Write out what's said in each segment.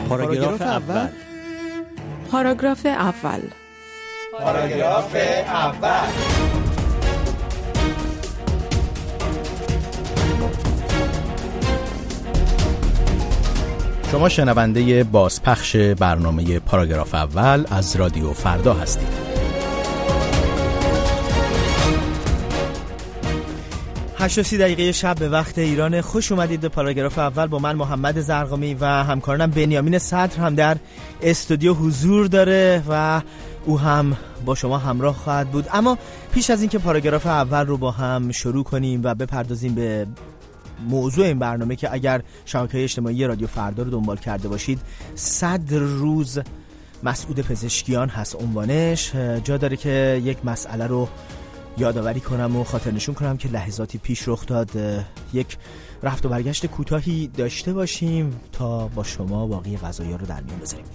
پاراگراف اول. پاراگراف اول. پاراگراف اول. شما شنونده بازپخش برنامه پاراگراف اول از رادیو فردا هستید. 8:30 شب به وقت ایران. خوش اومدید به پاراگراف اول. با من محمد زرقامی و همکارانم بنیامین صدر هم در استودیو حضور داره و او هم با شما همراه خواهد بود. اما پیش از اینکه پاراگراف اول رو با هم شروع کنیم و بپردازیم به موضوع این برنامه که اگر شبکه‌های اجتماعی رادیو فردا رو دنبال کرده باشید 100 روز مسعود پزشکیان هست عنوانش، جا داره که یک مسئله رو یادآوری کنم و خاطر نشون کنم که لحظاتی پیش رخ داد. یک رفت و برگشت کوتاهی داشته باشیم تا با شما باقی قضایا رو در میون بذاریم.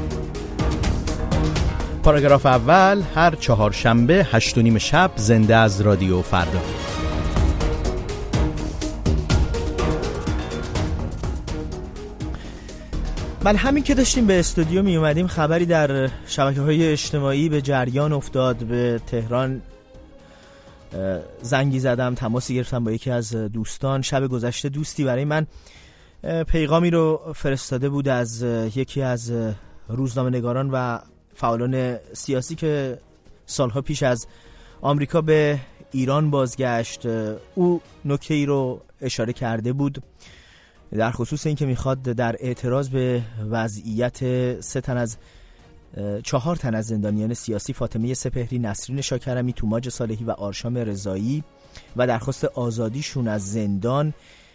پاراگراف اول هر چهارشنبه 8:30 شب زنده از رادیو فردا. بله، همین که داشتیم به استودیو می اومدیم خبری در شبکه‌های اجتماعی به جریان افتاد. به تهران زنگی زدم، تماسی گرفتم با یکی از دوستان. شب گذشته دوستی برای من پیغامی رو فرستاده بود از یکی از روزنامه‌نگاران و فعالان سیاسی که سالها پیش از آمریکا به ایران بازگشت. او نکته‌ای رو اشاره کرده بود در خصوص این که میخواد در اعتراض به وضعیت 4 تن از زندانیان سیاسی، فاطمه سپهری، نسرین شاکرمی، توماج صالحی و آرشام رضایی و درخواست آزادیشون از زندان،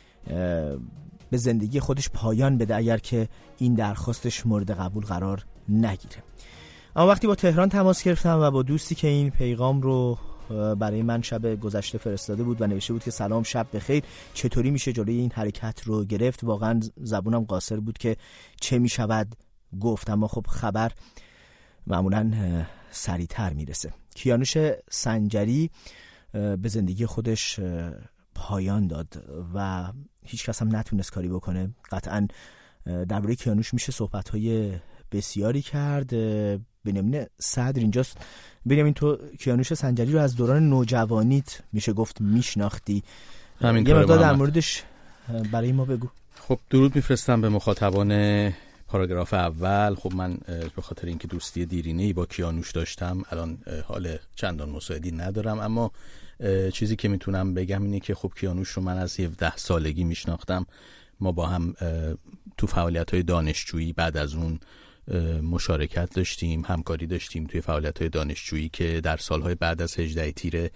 به زندگی خودش پایان بده اگر که این درخواستش مورد قبول قرار نگیره. اما وقتی با تهران تماس گرفتم و با دوستی که این پیغام رو برای من شب گذشته فرستاده بود و نوشته بود که سلام، شب بخیر، چطوری میشه جلوی این حرکت رو گرفت، واقعا زبونم قاصر بود که چه میشود گفت. اما خب خبر معمولا سریعتر میرسه. کیانوش سنجری به زندگی خودش پایان داد و هیچ کس هم نتونست کاری بکنه. قطعا درباره کیانوش میشه صحبت‌های بسیاری کرد. بنیامین صدر اینجاست. بنیامین، تو کیانوش سنجری رو از دوران نوجوانیت میشه گفت میشناختی، یه مقدار در موردش برای ما بگو. خب درود میفرستم به مخاطبان پاراگراف اول. خب من به خاطر اینکه دوستی دیرینه‌ای با کیانوش داشتم الان حال چندان مساعدی ندارم، اما چیزی که میتونم بگم اینه که خب کیانوش رو من از 17 سالگی میشناختم. ما با هم تو فعالیت‌های دانشجویی بعد از اون مشارکت داشتیم، همکاری داشتیم توی فعالیت‌های دانشجویی که در سالهای بعد از 18 تیر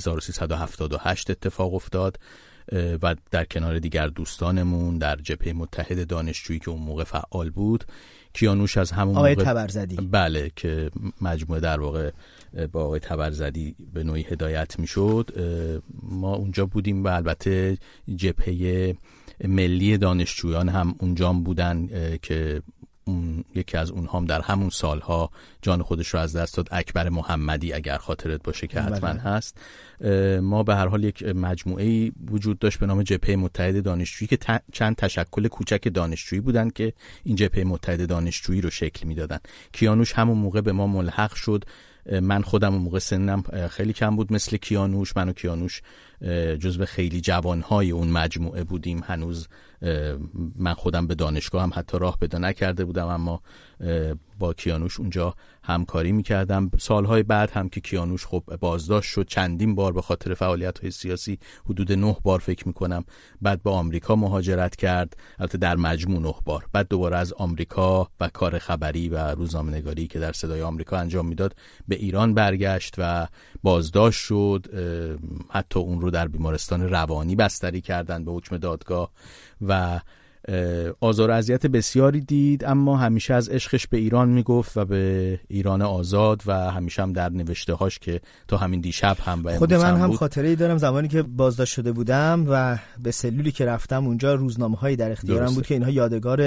1378 اتفاق افتاد و در کنار دیگر دوستانمون در جبهه متحد دانشجویی که اون موقع فعال بود. کیانوش از همون آقای موقع تبرزدی، بله، که مجموعه در واقع با آقای تبرزدی به نوعی هدایت میشد، ما اونجا بودیم و البته جبهه ملی دانشجویان هم اونجا بودن که یکی از اونها هم در همون سالها جان خودش رو از دست داد، اکبر محمدی اگر خاطرت باشه که حتما هست. ما به هر حال یک مجموعه‌ای وجود داشت به نام جبهه متحد دانشجویی که چند تشکل کوچک دانشجویی بودن که این جبهه متحد دانشجویی رو شکل میدادن. کیانوش همون موقع به ما ملحق شد. من خودم اون موقع سنم خیلی کم بود مثل کیانوش. من و کیانوش جزو خیلی جوانهای اون مجموعه بودیم. هنوز من خودم به دانشگاه هم حتی راه پیدا نکرده بودم، اما با کیانوش اونجا همکاری میکردم. سالهای بعد هم که کیانوش خب بازداشت شد چندین بار به خاطر فعالیت‌های سیاسی، حدود 9 بار فکر میکنم، بعد با آمریکا مهاجرت کرد، البته در مجموع 9 بار. بعد دوباره از آمریکا و کار خبری و روزنامه‌نگاری که در صدای آمریکا انجام میداد به ایران برگشت و بازداشت شد. حتی اون رو در بیمارستان روانی بستری کردن به حکم دادگاه و آزار و اذیت بسیاری دید، اما همیشه از عشقش به ایران میگفت و به ایران آزاد و همیشه هم در نوشته‌هاش که تا همین دیشب هم و خود من هم خاطره‌ای دارم زمانی که بازداشت شده بودم و به سلولی که رفتم اونجا روزنامه‌هایی در اختیارم بود که اینها یادگار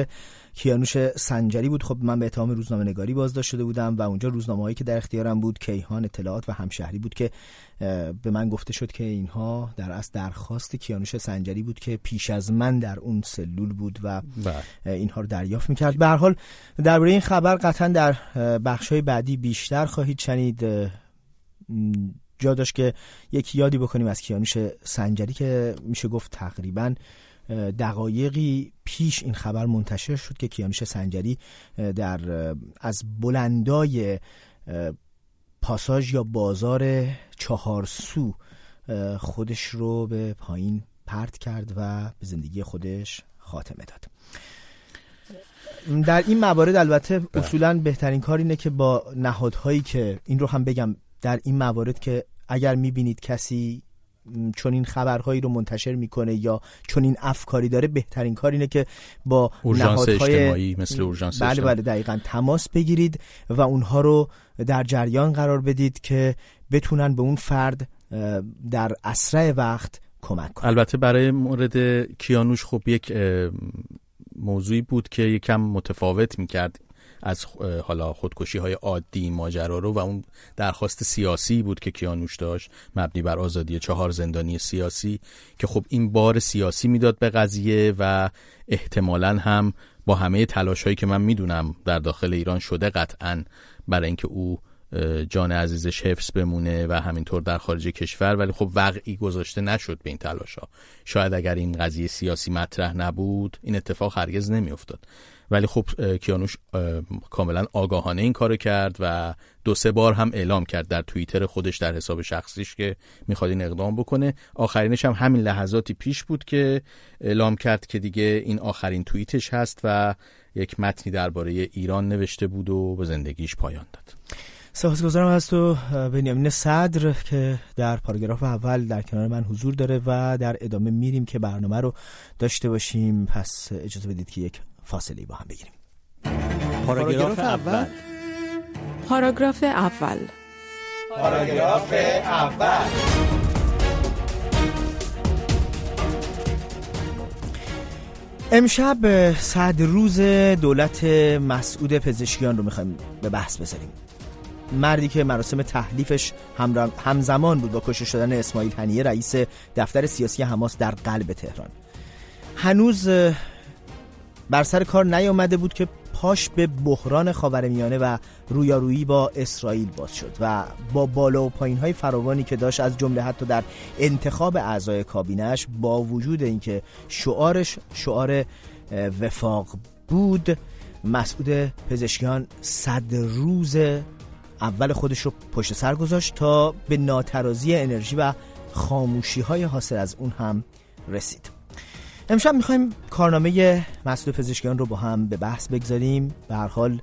کیانوش سنجری بود. خب من به اتهام روزنامه‌نگاری بازداشت شده بودم و اونجا روزنامه‌هایی که در اختیارم بود کیهان اطلاعات و همشهری بود که به من گفته شد که اینها در اصل درخواست کیانوش سنجری بود که پیش از من در اون سلول بود و اینها رو دریافت می‌کرد. به هر حال درباره این خبر قطعاً در بخش‌های بعدی بیشتر خواهید شنید. جا داشت که یک یادی بکنیم از کیانوش سنجری که میشه گفت تقریباً دقایقی پیش این خبر منتشر شد که کیانوش سنجری از بلندای پاساژ یا بازار چهارسو خودش رو به پایین پرت کرد و به زندگی خودش خاتمه داد. در این موارد البته اصولاً بهترین کار اینه که با نهادهایی که این رو هم بگم، در این موارد که اگر میبینید کسی چون این خبرهایی رو منتشر میکنه یا چون این افکاری داره، بهترین کار اینه که با نهادهای اجتماعی مثل اورژانس بله دقیقاً تماس بگیرید و اونها رو در جریان قرار بدید که بتونن به اون فرد در اسرع وقت کمک کنن. البته برای مورد کیانوش خب یک موضوعی بود که یکم متفاوت میکرد از حالا خودکشی‌های عادی ماجرا رو و اون درخواست سیاسی بود که کیانوش داشت مبنی بر آزادی 4 زندانی سیاسی که خب این بار سیاسی میداد به قضیه و احتمالاً هم با همه تلاش‌هایی که من میدونم در داخل ایران شده قطعاً برای اینکه او جان عزیزش حفظ بمونه و همینطور در خارج کشور، ولی خب وقعی گذاشته نشد به این تلاش‌ها. شاید اگر این قضیه سیاسی مطرح نبود این اتفاق هرگز نمی‌افتاد. ولی خب کیانوش کاملا آگاهانه این کارو کرد و 2-3 بار هم اعلام کرد در توییتر خودش در حساب شخصیش که میخواد این اقدام بکنه. آخرینش هم همین لحظاتی پیش بود که اعلام کرد که دیگه این آخرین توییتش هست و یک متنی درباره ایران نوشته بود و به زندگیش پایان داد. سپاسگزارم از تو بنیامین صدر که در پاراگراف اول در کنار من حضور داره و در ادامه میریم که برنامه رو داشته باشیم. پس اجازه بدید که یک فاصله با هم بگیریم. پاراگراف اول. پاراگراف اول. پاراگراف اول. امشب 100 روز دولت مسعود پزشکیان رو میخوایم به بحث بذاریم. مردی که مراسم تحلیفش همزمان بود با کشته شدن اسماعیل هنیه رئیس دفتر سیاسی حماس در قلب تهران. هنوز بر سر کار نیامده بود که پاش به بحران خاورمیانه و رویارویی با اسرائیل باز شد و با بالا و پایین‌های فراوانی که داشت، از جمله حتی در انتخاب اعضای کابینه‌اش، با وجود اینکه شعارش شعار وفاق بود، مسعود پزشکیان 100 روز اول خودش رو پشت سر گذاشت تا به ناترازی انرژی و خاموشی‌های حاصل از اون هم رسید. امشب میخوایم کارنامه مسعود پزشکیان رو با هم به بحث بگذاریم. به هر حال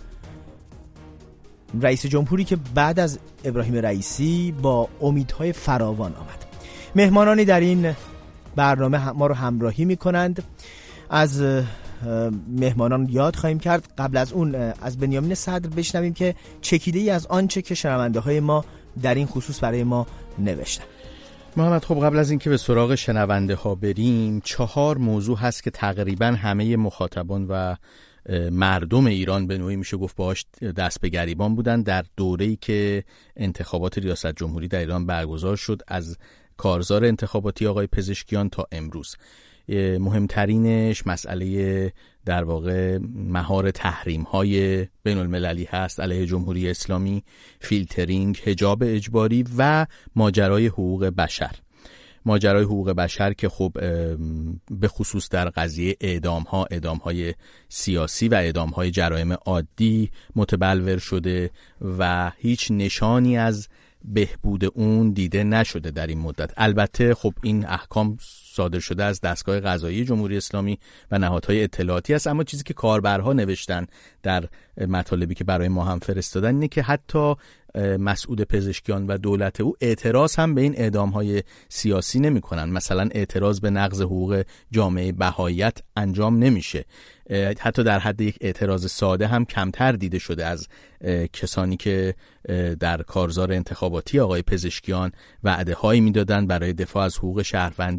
رئیس جمهوری که بعد از ابراهیم رئیسی با امیدهای فراوان آمد. مهمانانی در این برنامه ما رو همراهی میکنند. از مهمانان یاد خواهیم کرد. قبل از اون از بنیامین صدر بشنویم که چکیده‌ای از آنچه که شنونده‌های ما در این خصوص برای ما نوشتن. محمد، خب قبل از اینکه به سراغ شنونده ها بریم، 4 موضوع هست که تقریبا همه مخاطبان و مردم ایران به نوعی میشه گفت باهاش دست به گریبان بودن در دوره‌ای که انتخابات ریاست جمهوری در ایران برگزار شد، از کارزار انتخاباتی آقای پزشکیان تا امروز. مهمترینش مسئله در واقع مهار تحریم‌های بین المللی هست علیه جمهوری اسلامی، فیلترینگ، حجاب اجباری و ماجرای حقوق بشر. ماجرای حقوق بشر که خب به خصوص در قضیه اعدام‌های سیاسی و اعدام‌های جرایم عادی متبلور شده و هیچ نشانی از بهبود اون دیده نشده در این مدت. البته خب این احکام صادر شده از دستگاه قضایی جمهوری اسلامی و نهادهای اطلاعاتی است، اما چیزی که کاربرها نوشتن در مطالبی که برای ما هم فرستادن اینه که حتی مسعود پزشکیان و دولت او اعتراض هم به این اعدام‌های سیاسی نمی‌کنن. مثلا اعتراض به نقض حقوق جامعه بهائیت انجام نمیشه. حتی در حد یک اعتراض ساده هم کمتر دیده شده از کسانی که در کارزار انتخاباتی آقای پزشکیان وعده‌هایی میدادن برای دفاع از حقوق شهروندی.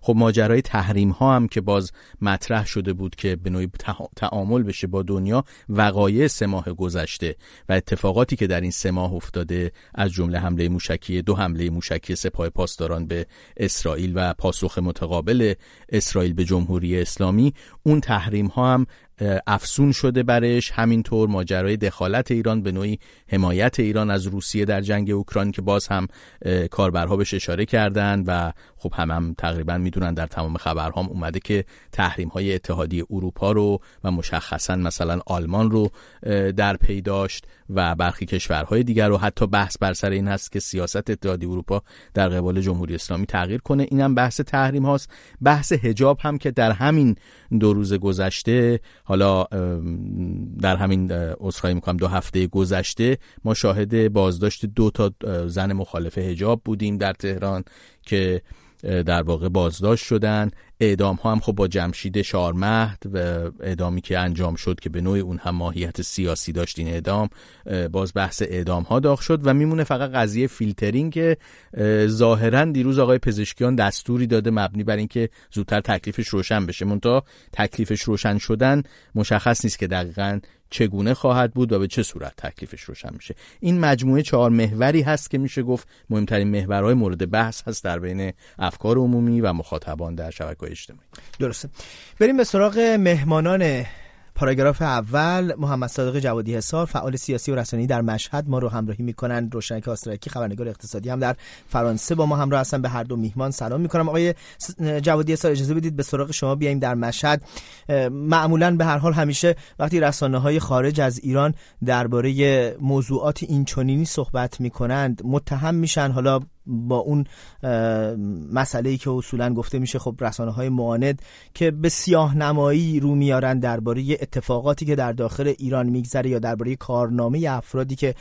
خب ماجرای تحریم ها هم که باز مطرح شده بود که به نوعی تعامل بشه با دنیا، وقایع 3 ماه گذشته و اتفاقاتی که در این 3 ماه افتاده، از جمله حمله موشکی 2 حمله موشکی سپاه پاسداران به اسرائیل و پاسخ متقابل اسرائیل به جمهوری اسلامی، اون تحریم ها هم افزون شده برش. همینطور ماجرای دخالت ایران، به نوعی حمایت ایران از روسیه در جنگ اوکراین که باز هم کاربرها بهش اشاره کردن و خب هم تقریبا میدونن، در تمام خبرها هم اومده که تحریم های اتحادیه اروپا رو و مشخصا مثلا آلمان رو در پی داشت و برخی کشورهای دیگر رو. حتی بحث بر سر این هست که سیاست اتحادیه اروپا در قبال جمهوری اسلامی تغییر کنه. اینم بحث تحریم هاست. بحث حجاب هم که در همین 2 روز گذشته، حالا در همین عذرخواهی میکنم 2 هفته گذشته، ما شاهد بازداشت 2 تا زن مخالف حجاب بودیم در تهران که در واقع بازداشت شدن. اعدام ها هم خب با جمشید شارمهد و اعدامی که انجام شد که به نوعی اون هم ماهیت سیاسی داشت، این اعدام، باز بحث اعدام ها داغ شد و میمونه فقط قضیه فیلترینگ که ظاهرا دیروز آقای پزشکیان دستوری داده مبنی بر اینکه زودتر تکلیفش روشن بشه. منتها تکلیفش روشن شدن مشخص نیست که دقیقاً چگونه خواهد بود و به چه صورت تکلیفش روشن میشه. این مجموعه 4 محوری هست که میشه گفت مهمترین محورهای مورد بحث هست در بین افکار عمومی و مخاطبان در شبکه‌های اجتماعی. درسته. بریم به سراغ مهمانان پاراگراف اول. محمد صادق جوادی حصار، فعال سیاسی و رسانه‌ای در مشهد، ما رو همراهی میکنن. روشنک آسترکی، خبرنگار اقتصادی، هم در فرانسه با ما همراه هستن. به هر دو میهمان سلام میکنم. آقای جوادی حصار، اجازه بدید به سراغ شما بیایم در مشهد. معمولاً به هر حال همیشه وقتی رسانه‌های خارج از ایران درباره موضوعات اینچنینی صحبت میکنند متهم میشن، حالا با اون مسئله‌ای که اصولاً گفته میشه خب رسانه‌های معاند که به سیاه‌نمایی رو میارن درباره اتفاقاتی که در داخل ایران میگذره یا درباره کارنامه افرادی که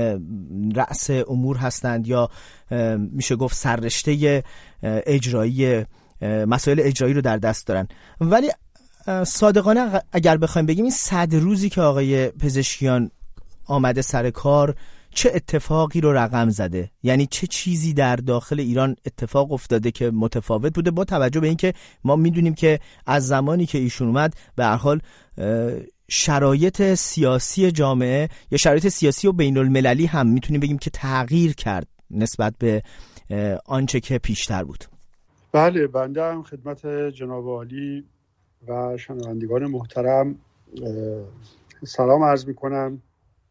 رأس امور هستند یا میشه گفت سررشته اجرایی مسائل اجرایی رو در دست دارن. ولی صادقانه اگر بخوایم بگیم این 100 روزی که آقای پزشکیان آمده سر کار چه اتفاقی رو رقم زده؟ یعنی چه چیزی در داخل ایران اتفاق افتاده که متفاوت بوده، با توجه به اینکه ما میدونیم که از زمانی که ایشون اومد به هر حال شرایط سیاسی جامعه یا شرایط سیاسی و بین المللی هم میتونیم بگیم که تغییر کرد نسبت به آنچه که پیشتر بود. بله، بنده هم خدمت جناب عالی و شنوندگان محترم سلام عرض میکنم.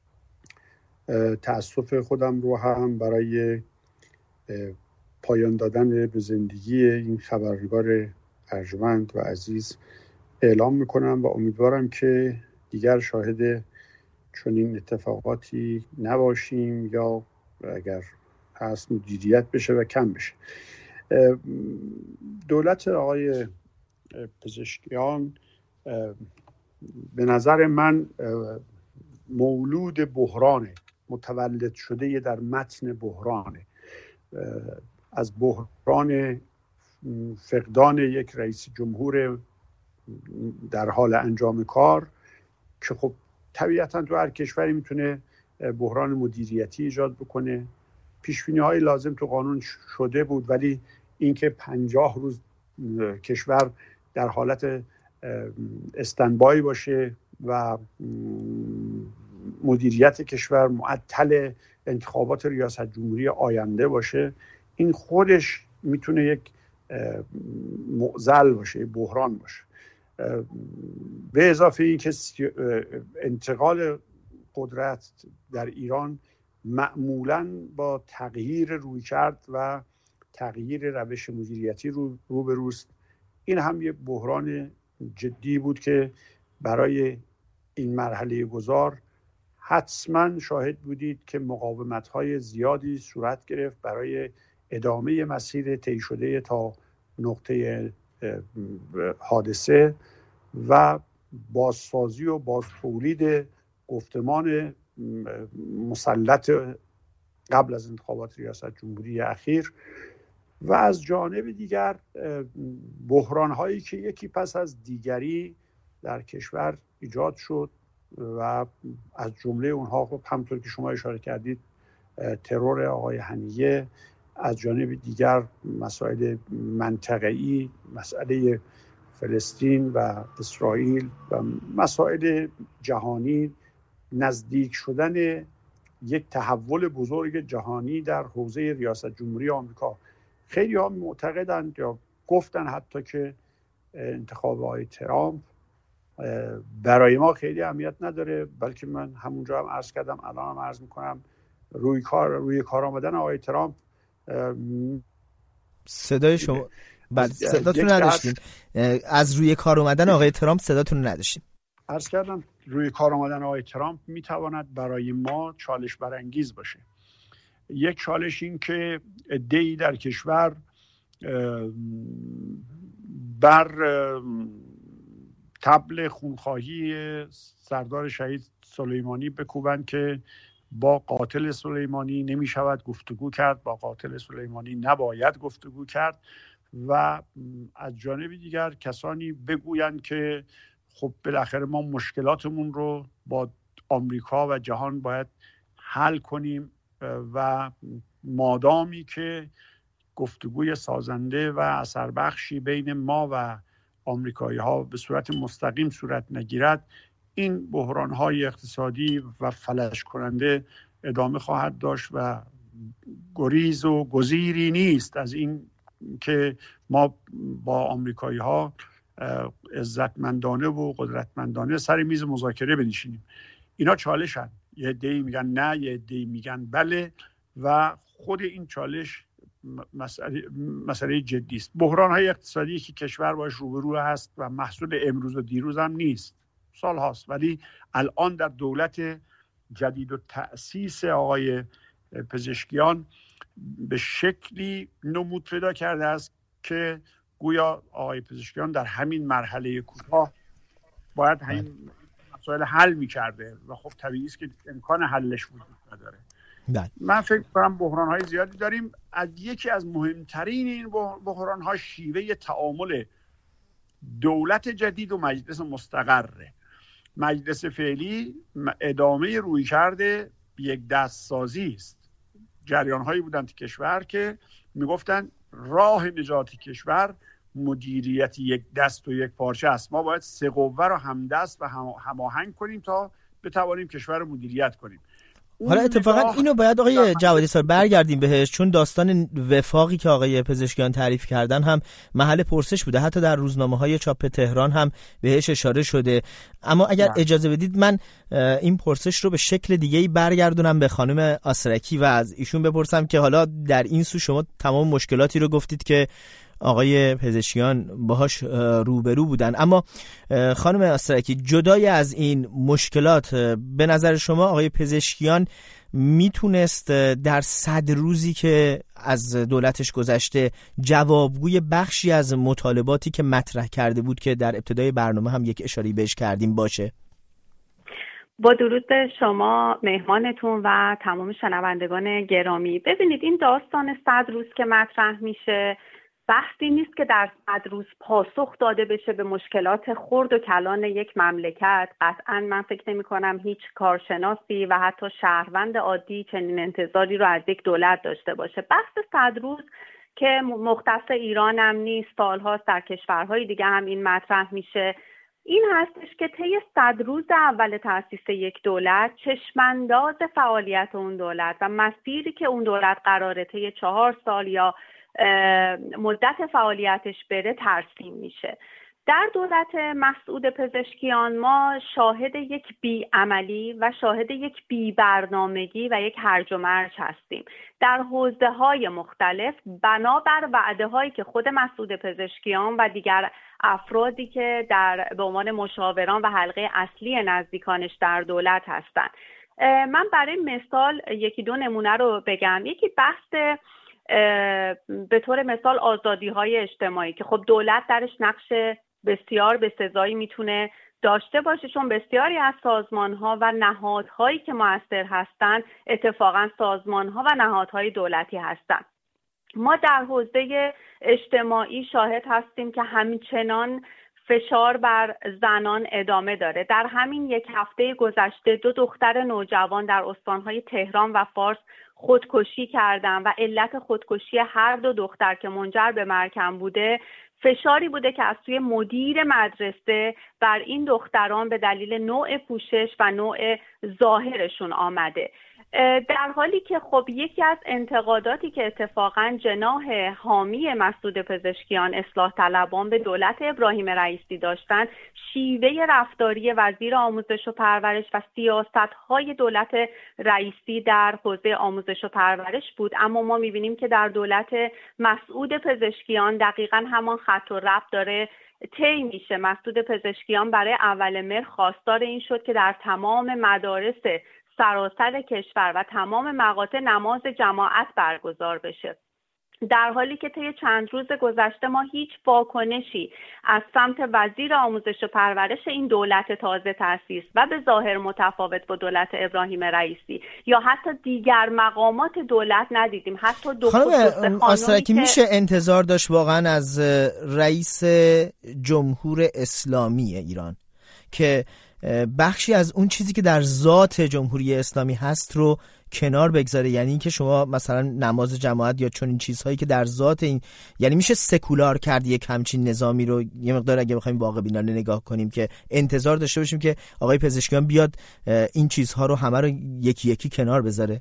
تأسف خودم رو هم برای پایان دادن به زندگی این خبرنگار ارجمند و عزیز اعلام میکنم و امیدوارم که دیگر شاهد چنین اتفاقاتی نباشیم یا اگر هست مدیریت بشه و کم بشه. دولت آقای پزشکیان به نظر من مولود بحرانه، متولد شده در متن بحرانه، از بحران فقدان یک رئیس جمهور در حال انجام کار که خب طبیعتاً تو هر کشوری میتونه بحران مدیریتی ایجاد بکنه. پیش‌بینی‌های لازم تو قانون شده بود، ولی اینکه 50 روز کشور در حالت استندبای باشه و مدیریت کشور معطل انتخابات ریاست جمهوری آینده باشه، این خودش میتونه یک معضل باشه، بحران باشه. به اضافه این که انتقال قدرت در ایران معمولاً با تغییر رویکرد و تغییر روش مدیریتی روبروست. این هم یک بحران جدی بود که برای این مرحله گذار حتما شاهد بودید که مقاومت‌های زیادی صورت گرفت برای ادامه مسیر طی شده تا نقطه حادثه و بازسازی و بازتولید گفتمان مسلط قبل از انتخابات ریاست جمهوری اخیر و از جانب دیگر بحران‌هایی که یکی پس از دیگری در کشور ایجاد شد و از جمله اونها خب همونطور که شما اشاره کردید ترور آقای حنیه، از جانب دیگر مسائل منطقه‌ای، مسئله فلسطین و اسرائیل و مسائل جهانی، نزدیک شدن یک تحول بزرگ جهانی در حوزه ریاست جمهوری آمریکا. خیلی ها معتقدند یا گفتن حتی که انتخاب آقای ترامپ برای ما خیلی اهمیت نداره، بلکه من همونجا هم عرض کردم، الان هم عرض میکنم، روی کار آمدن آقای ترامپ. صدای شما بعد صداتون نداشتیم، از روی کار اومدن آقای ترامپ صداتون نداشتیم. عرض کردم روی کار آمدن آقای ترامپ میتواند برای ما چالش برانگیز باشه. یک چالش این که عده‌ای در کشور بر طبل خونخواهی سردار شهید سلیمانی بکوبند که با قاتل سلیمانی نمی شود گفتگو کرد، با قاتل سلیمانی نباید گفتگو کرد، و از جانب دیگر کسانی بگویند که خب بالاخره ما مشکلاتمون رو با آمریکا و جهان باید حل کنیم و مادامی که گفتگوی سازنده و اثربخشی بین ما و آمریکایی ها به صورت مستقیم صورت نگیرد، این بحران های اقتصادی و فلج کننده ادامه خواهد داشت و گریز و گزیری نیست از این که ما با آمریکایی ها عزتمندانه و قدرتمندانه سر میز مذاکره بنشینیم. اینا چالشن، یه عده‌ای میگن نه، یه عده‌ای میگن بله، و خود این چالش مسئله جدی است. بحران‌های اقتصادی که کشور باش روبرو هست و محصول امروز و دیروز هم نیست، سال هاست، ولی الان در دولت جدید و تأسیس آقای پزشکیان به شکلی نمود پیدا کرده است که گویا آقای پزشکیان در همین مرحله کوتاه باید همین مسائل حل می‌کرده و خب طبیعی است که امکان حلش وجود نداره. من فکر کنم بحران‌های زیادی داریم. یکی از مهمترین این بحران‌ها شیوه تعامل دولت جدید و مجلس مستقره. مجلس فعلی ادامه رویکرد یک دستسازی است. جریان‌هایی بودند تو کشور که میگفتن راه نجات کشور مدیریت یک دست و یک پارچه است. ما باید سه قوه رو همدست و هماهنگ کنیم تا بتوانیم کشور رو مدیریت کنیم. حالا اتفاقا اینو باید آقای جوادی سال برگردیم بهش، چون داستان وفاقی که آقای پزشکیان تعریف کردن هم محل پرسش بوده، حتی در روزنامه‌های چاپ تهران هم بهش اشاره شده. اما اگر اجازه بدید من این پرسش رو به شکل دیگه‌ای برگردونم به خانم آسرکی و از ایشون بپرسم که حالا در این سو شما تمام مشکلاتی رو گفتید که آقای پزشکیان باهاش روبرو بودن، اما خانم آسرکی جدای از این مشکلات به نظر شما آقای پزشکیان میتونست در 100 روزی که از دولتش گذشته جوابگوی بخشی از مطالباتی که مطرح کرده بود که در ابتدای برنامه هم یک اشاره بهش کردیم باشه؟ با درود به شما مهمانتون و تمام شنوندگان گرامی. ببینید این داستان 100 روز که مطرح میشه بحثی نیست که در 100 روز پاسخ داده بشه به مشکلات خرد و کلان یک مملکت. قطعاً من فکر نمی کنم هیچ کارشناسی و حتی شهروند عادی چنین انتظاری رو از یک دولت داشته باشه. بحث 100 روز که مختص ایران هم نیست، سالهاست در کشورهای دیگه هم این مطرح میشه، این هستش که طی 100 روز اول تأسیس یک دولت چشمانداز فعالیت اون دولت و مسیری که اون دولت قراره طی 4 سال یا مدت فعالیتش بره ترسیم میشه. در دولت مسعود پزشکیان ما شاهد یک بی‌عملی و شاهد یک بی‌برنامگی و یک هرج و مرج هستیم در حوزه‌های مختلف بنابر وعده‌هایی که خود مسعود پزشکیان و دیگر افرادی که به عنوان مشاوران و حلقه اصلی نزدیکانش در دولت هستند. من برای مثال یکی دو نمونه رو بگم. یکی بحث به طور مثال آزادی‌های اجتماعی که خب دولت درش نقش بسیار بسزایی میتونه داشته باشه، چون بسیاری از سازمان‌ها و نهادهایی که مؤثر هستند اتفاقاً سازمان‌ها و نهادهای دولتی هستند. ما در حوزه اجتماعی شاهد هستیم که همچنان فشار بر زنان ادامه داره. در همین یک هفته گذشته 2 دختر نوجوان در استان‌های تهران و فارس خودکشی کردن و علت خودکشی هر دو دختر که منجر به مرگم بوده فشاری بوده که از سوی مدیر مدرسه بر این دختران به دلیل نوع پوشش و نوع ظاهرشون آمده. در حالی که خب یکی از انتقاداتی که اتفاقا جناح حامی مسعود پزشکیان اصلاح طلبان به دولت ابراهیم رئیسی داشتن شیوه رفتاری وزیر آموزش و پرورش و سیاست‌های دولت رئیسی در حوزه آموزش و پرورش بود، اما ما می‌بینیم که در دولت مسعود پزشکیان دقیقاً همان خط و ربط داره طی میشه. مسعود پزشکیان برای اول مهر خواستار این شد که در تمام مدارس سراسر کشور و تمام مقاطع نماز جماعت برگزار بشه، در حالی که طی چند روز گذشته ما هیچ واکنشی از سمت وزیر آموزش و پرورش این دولت تازه تأسیس و به ظاهر متفاوت با دولت ابراهیم رئیسی یا حتی دیگر مقامات دولت ندیدیم. حتی خانم آسترکی میشه انتظار داشت واقعا از رئیس جمهور اسلامی ایران که بخشی از اون چیزی که در ذات جمهوری اسلامی هست رو کنار بگذاره، یعنی اینکه شما مثلا نماز جماعت یا چون این چیزهایی که در ذات این، یعنی میشه سکولار کرد یک همچین نظامی رو یه مقدار اگه بخوایم واقع بینانه نگاه کنیم که انتظار داشته باشیم که آقای پزشکیان بیاد این چیزها رو همه رو یکی یکی کنار بذاره؟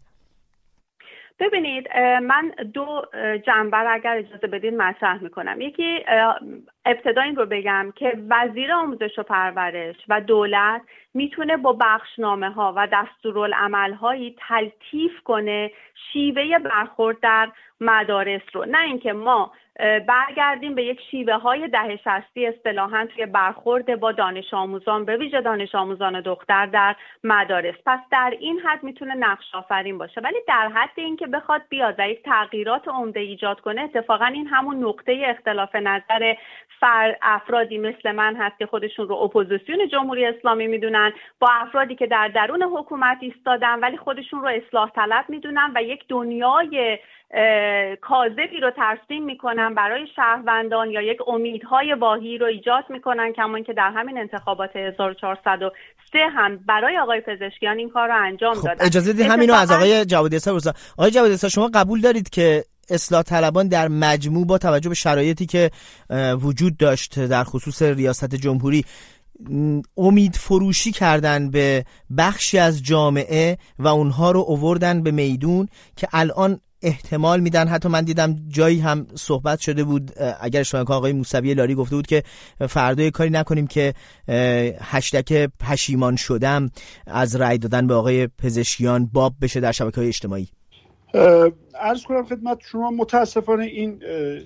ببینید من دو جنبه را اگر اجازه بدین مطرح میکنم. یکی ابتدا این رو بگم که وزیر آموزش و پرورش و دولت میتونه با بخشنامه ها و دستورالعمل هایی تلطیف کنه شیوه برخورد در مدارس رو، نه اینکه ما برگردیم به یک شیوه های دهه 60 اصطلاحاً توی برخورد با دانش آموزان به ویژه دانش آموزان دختر در مدارس. پس در این حد میتونه نقش آفرین باشه، ولی در حد این که بخواد بیاد و یک تغییرات عمده ایجاد کنه، اتفاقاً این همون نقطه اختلاف نظر افرادی مثل من هست که خودشون رو اپوزیسیون جمهوری اسلامی میدونن با افرادی که در درون حکومت ایستادن ولی خودشون رو اصلاح طلب میدونن و یک دنیای کاذبی رو ترسیم میکنن برای شهروندان یا یک امیدهای واهی رو ایجاد میکنن، کمان که در همین انتخابات 1403 هم برای آقای پزشکیان این کار رو انجام دادن. اجازه بدید همینو از آقای جوادی اسا بپرسم. آقای جوادی اسا، شما قبول دارید که اصلاح طلبان در مجموع با توجه به شرایطی که وجود داشت در خصوص ریاست جمهوری امید فروشی کردن به بخشی از جامعه و اونها رو آوردن به میدون که الان احتمال میدن، حتی من دیدم جایی هم صحبت شده بود، اگر اشتباه نکنم آقای موسوی لاری گفته بود که فردا کاری نکنیم که هشتگ پشیمان شدم از رأی دادن به آقای پزشکیان باب بشه در شبکه‌های اجتماعی. عرض کنم خدمت شما متاسفانه این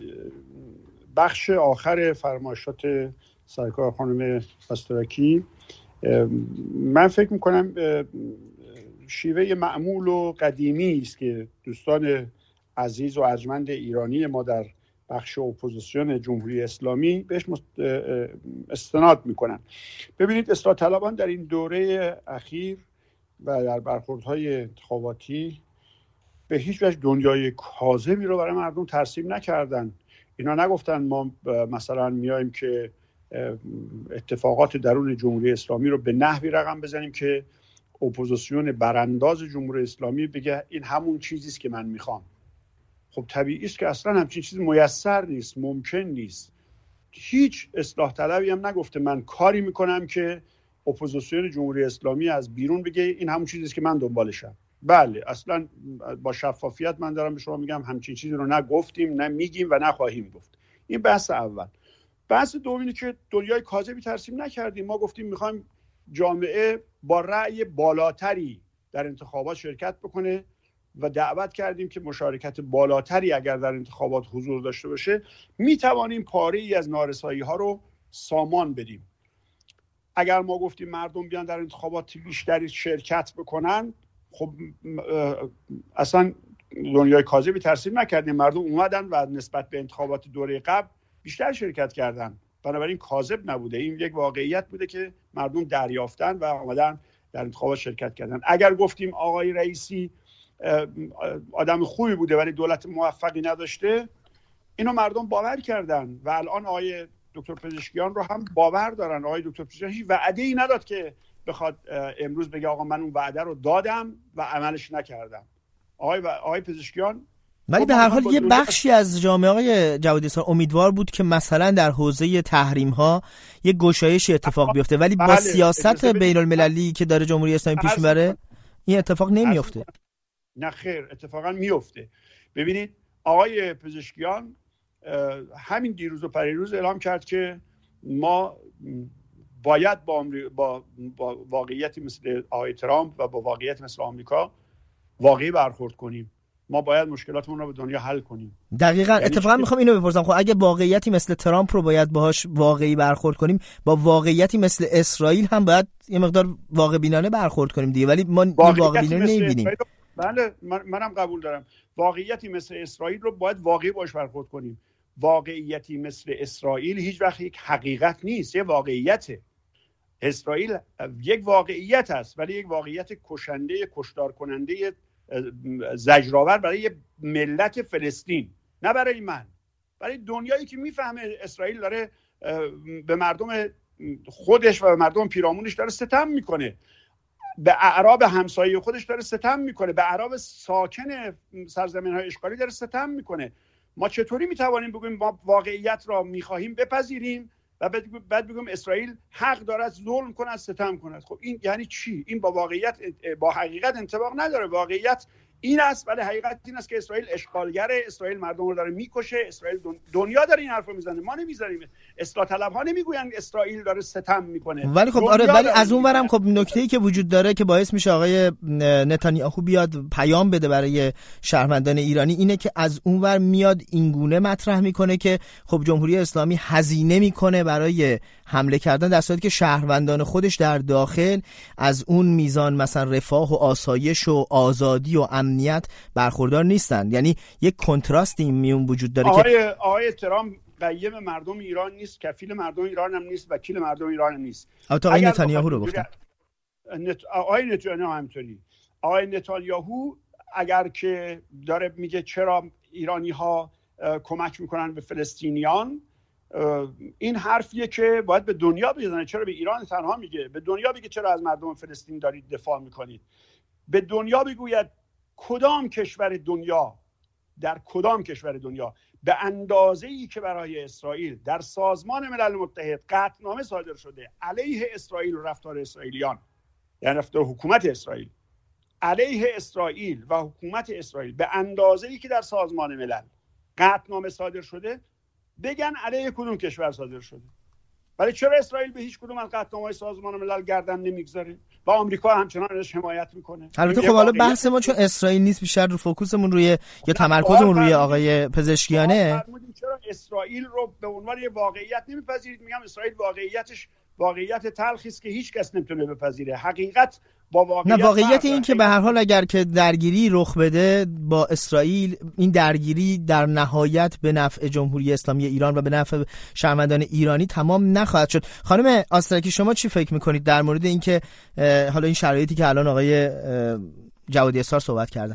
بخش آخر فرمایشات سرکار خانم آسترکی من فکر میکنم شیوه معمول و قدیمی است که دوستان عزیز و ارجمند ایرانی ما در بخش اپوزیسیون جمهوری اسلامی بهش استناد میکنن. ببینید اصلاح طلبان در این دوره اخیر و در برخوردهای انتخاباتی به هیچ وجه دنیای کاذبی رو برای مردم ترسیم نکردن. اینا نگفتن ما مثلا میایم که اتفاقات درون جمهوری اسلامی رو به نحوی رقم بزنیم که اپوزیسیون برانداز جمهوری اسلامی بگه این همون چیزی است که من میخوام. خب طبیعی است که اصلا همچین چیزی میسر نیست، ممکن نیست. هیچ اصلاح طلبی هم نگفته من کاری میکنم که اپوزیسیون جمهوری اسلامی از بیرون بگه این همون چیزی است که من دنبالشم. بله اصلا با شفافیت من دارم به شما میگم همچین چیزی رو نگفتیم، نمیگیم و نخواهیم گفت. این بحث اول. بحث دومی که دنیای کاذبی ترسیم نکردیم. ما گفتیم میخوایم جامعه با رأی بالاتری در انتخابات شرکت بکنه و دعوت کردیم که مشارکت بالاتری اگر در انتخابات حضور داشته باشه میتوانیم پاره‌ای از نارسایی ها رو سامان بدیم. اگر ما گفتیم مردم بیان در انتخابات بیشتری شرکت بکنن، خب اصلا دنیای کاذبی ترسیم نکردیم. مردم اومدن و نسبت به انتخابات دوره قبل بیشتر شرکت کردن، بنابراین کاذب نبوده. این یک واقعیت بوده که مردم دریافتن و اومدن در انتخابات شرکت کردن. اگر گفتیم آقای رئیسی آدم خوبی بوده ولی دولت موفقی نداشته، اینو مردم باور کردن و الان آقای دکتر پزشکیان رو هم باور دارن. آقای دکتر پزشکیان هیچ وعده‌ای نداد که بخواد امروز بگه آقا من اون وعده رو دادم و عملش نکردم. آقای پزشکیان. ولی به هر حال یه بخشی از جامعه آقای جوادی اسار امیدوار بود که مثلا در حوزه تحریم ها یه گشایش اتفاق بیفته، ولی با سیاست بین المللی که داره جمهوری اسلامی پیش میبره این اتفاق نمیفته. نه خیر، اتفاقا میفته. ببینید آقای پزشکیان همین دیروز و پریروز اعلام کرد که ما باید با واقعیتی مثل آقای ترامپ و با واقعیت مثل آمریکا واقعی برخورد کنیم. ما باید مشکلاتمون رو به دنیا حل کنیم. دقیقاً. اتفاقا میخوام اینو بپرسم، خب اگه واقعیتی مثل ترامپ رو باید باهاش واقعی برخورد کنیم، با واقعیتی مثل اسرائیل هم باید یه مقدار واقع بینانه برخورد کنیم دیگه، ولی ما واقع بینانه نمیبینیم. بله، منم قبول دارم. واقعیتی مثل اسرائیل رو باید واقعی باش برخورد کنیم. واقعیتی مثل اسرائیل هیچ وقت یک حقیقت نیست، یه واقعیته. اسرائیل یک واقعیت است، ولی یک واقعیت کشنده، کشتار کننده، زجرآور برای ملت فلسطین، نه برای من، برای دنیایی که میفهمه اسرائیل داره به مردم خودش و به مردم پیرامونش داره ستم میکنه، به اعراب همسایه خودش داره ستم میکنه، به اعراب ساکن سرزمین‌های اشغالی داره ستم میکنه. ما چطوری میتوانیم بگیم ما واقعیت را میخواهیم بپذیریم و بعد بگیم اسرائیل حق دارد ظلم کند، ستم کند؟ خب این یعنی چی؟ این با واقعیت، با حقیقت انطباق نداره. واقعیت این است، ولی حقیقت این است که اسرائیل اشغالگره، اسرائیل مردم رو داره میکشه، اسرائیل دنیا داره این حرفو میزنه، ما نمیزنیم. اصلاح طلب ها نمیگوین اسرائیل داره ستم میکنه. ولی خب آره، ولی از اون ورم خب نکته‌ای که وجود داره که باعث میشه آقای نتانیاهو بیاد پیام بده برای شهروندان ایرانی اینه که از اون ور میاد اینگونه مطرح میکنه که خب جمهوری اسلامی هزینه میکنه برای حمله کردن، در صورتی که شهروندان خودش در داخل از اون میزان مثلا رفاه و آسایش و آزادی و امنیت برخوردار نیستن. یعنی یک کنتراست این میون وجود داره که آقای ترامپ قیم مردم ایران نیست، کفیل مردم ایران هم نیست، وکیل مردم ایران هم نیست. آقای نتانیاهو رو گفتم. آقای نتانیاهو همینطوری. آقای نتانیاهو اگر که داره میگه چرا ایرانی ها کمک میکنن به فلسطینیان، این حرفیه که باید به دنیا بزنه. چرا به ایران تنها میگه؟ به دنیا بگه چرا از مردم فلسطین دارید دفاع میکنید. به دنیا بگوید کدام کشور دنیا، در کدام کشور دنیا به اندازه‌ای که برای اسرائیل در سازمان ملل متحد قطعنامه صادر شده علیه اسرائیل و رفتار اسرائیلیان، یعنی رفتار حکومت اسرائیل علیه اسرائیل و حکومت اسرائیل، به اندازه‌ای که در سازمان ملل قطعنامه صادر شده، بگن علیه کدوم کشور صادر شده. ولی چرا اسرائیل به هیچ کدوم از قطعنامه‌های سازمان ملل گردن نمیگذاره و آمریکا همچنان ازش حمایت میکنه؟ البته خب حالا بحث ما چون اسرائیل نیست، بیشتر رو فوکوسمون روی یا تمرکزمون روی آقای پزشکیانه. چرا اسرائیل رو به عنوان یه واقعیت نمیپذیرید؟ میگم اسرائیل واقعیتش واقعیت تلخی است که هیچ کس نمیتونه بپذیره. حقیقت با واقعیت، نه واقعیت این که به هر حال اگر که درگیری رخ بده با اسرائیل، این درگیری در نهایت به نفع جمهوری اسلامی ایران و به نفع شهروندان ایرانی تمام نخواهد شد. خانم آسترکی شما چی فکر میکنید در مورد این که حالا این شرایطی که الان آقای جوادی اسار صحبت کردن؟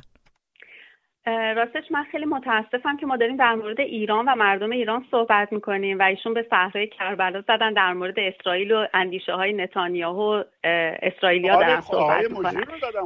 راستش من خیلی متاسفم که ما داریم در مورد ایران و مردم ایران صحبت میکنیم و ایشون به صحرای کربلا زدن در مورد اسرائیل و اندیشه های نتانیاهو اسرائیلیا دارن صحبت میکنن.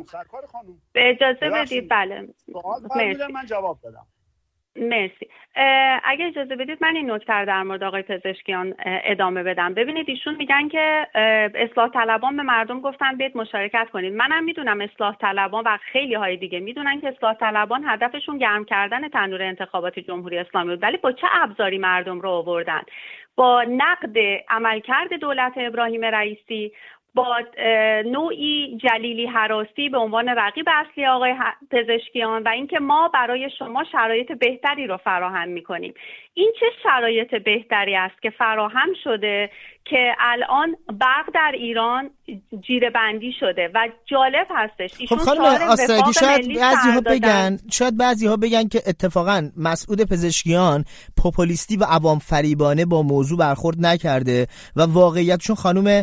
به اجازه بدید بله من جواب بدم. مرسی. اگه اجازه بدید من این نکته رو در مورد آقای پزشکیان ادامه بدم. ببینید ایشون میگن که اصلاح طلبان به مردم گفتن بیاید مشارکت کنید. منم میدونم اصلاح طلبان و خیلی های دیگه میدونن که اصلاح طلبان هدفشون گرم کردن تنور انتخابات جمهوری اسلامی بود، ولی با چه ابزاری مردم رو آوردن؟ با نقد عملکرد دولت ابراهیم رئیسی، با نوعی جلیلی هراسی به عنوان رقیب اصلی آقای پزشکیان و اینکه ما برای شما شرایط بهتری رو فراهم می‌کنیم. این چه شرایط بهتری است که فراهم شده که الان برق در ایران جیره بندی شده و جالب هستش. خب خانم آسترکی شاید بعضی‌ها بگن که اتفاقاً مسعود پزشکیان پوپولیستی و عوام فریبانه با موضوع برخورد نکرده و واقعیتشون خانم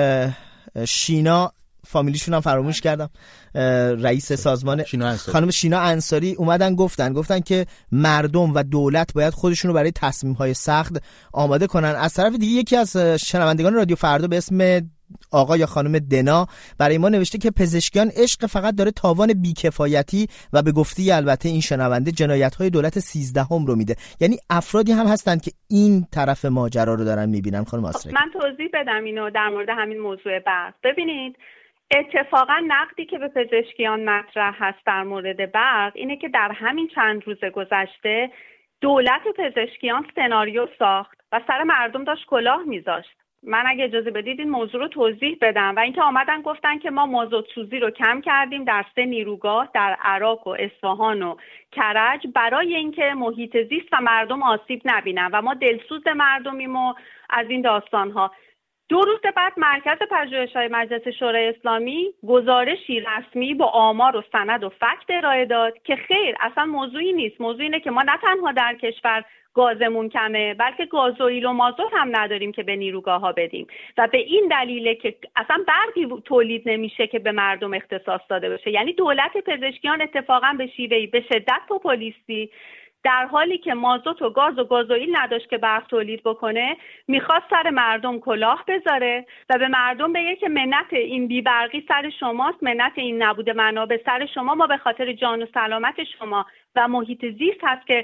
شینا، فامیلیشون هم فراموش کردم، رئیس سازمان خانم شینا انصاری اومدن گفتن که مردم و دولت باید خودشون رو برای تصمیم‌های سخت آماده کنن. از طرف دیگه یکی از شنوندگان رادیو فردا به اسم آقا یا خانم دنا برای ما نوشته که پزشکیان عشق فقط داره تاوان بیکفایتی و به گفته البته این شنونده جنایت‌های دولت 13 رو میده. یعنی افرادی هم هستند که این طرف ماجرا رو دارن میبینن. خانم آسرک من توضیح بدم اینو در مورد همین موضوع برق. ببینید اتفاقا نقدی که به پزشکیان مطرح هست در مورد برق اینه که در همین چند روز گذشته دولت پزشکیان سناریو ساخت و سر مردم داشت کلاه میذاشت. من اگه اجازه بدید این موضوع رو توضیح بدم. و اینکه آمدن گفتن که ما مازوت سوزی رو کم کردیم در 3 نیروگاه در عراق و اصفهان و کرج برای اینکه محیط زیست و مردم آسیب نبینن و ما دلسوز مردمیم و از این داستان‌ها. 2 روز بعد مرکز پژوهش‌های مجلس شورای اسلامی گزارشی رسمی با آمار و سند و فکت ارائه داد که خیر اصلا موضوعی نیست. موضوع اینه که ما نه تنها در کشور گازمون کمه بلکه گازوئیل و مازوت هم نداریم که به نیروگاه‌ها بدیم و به این دلیله که اصلا برقی تولید نمیشه که به مردم اختصاص داده بشه. یعنی دولت پزشکیان اتفاقا به شیوهی به شدت پوپولیستی در حالی که مازوت و گاز و گازوئیل نداشت که برق تولید بکنه میخواست سر مردم کلاه بذاره و به مردم بگه که منت این بی‌برقی سر شماست، منت این نبوده منابع سر شما، ما به خاطر جان و سلامت شما و محیط زیست هست که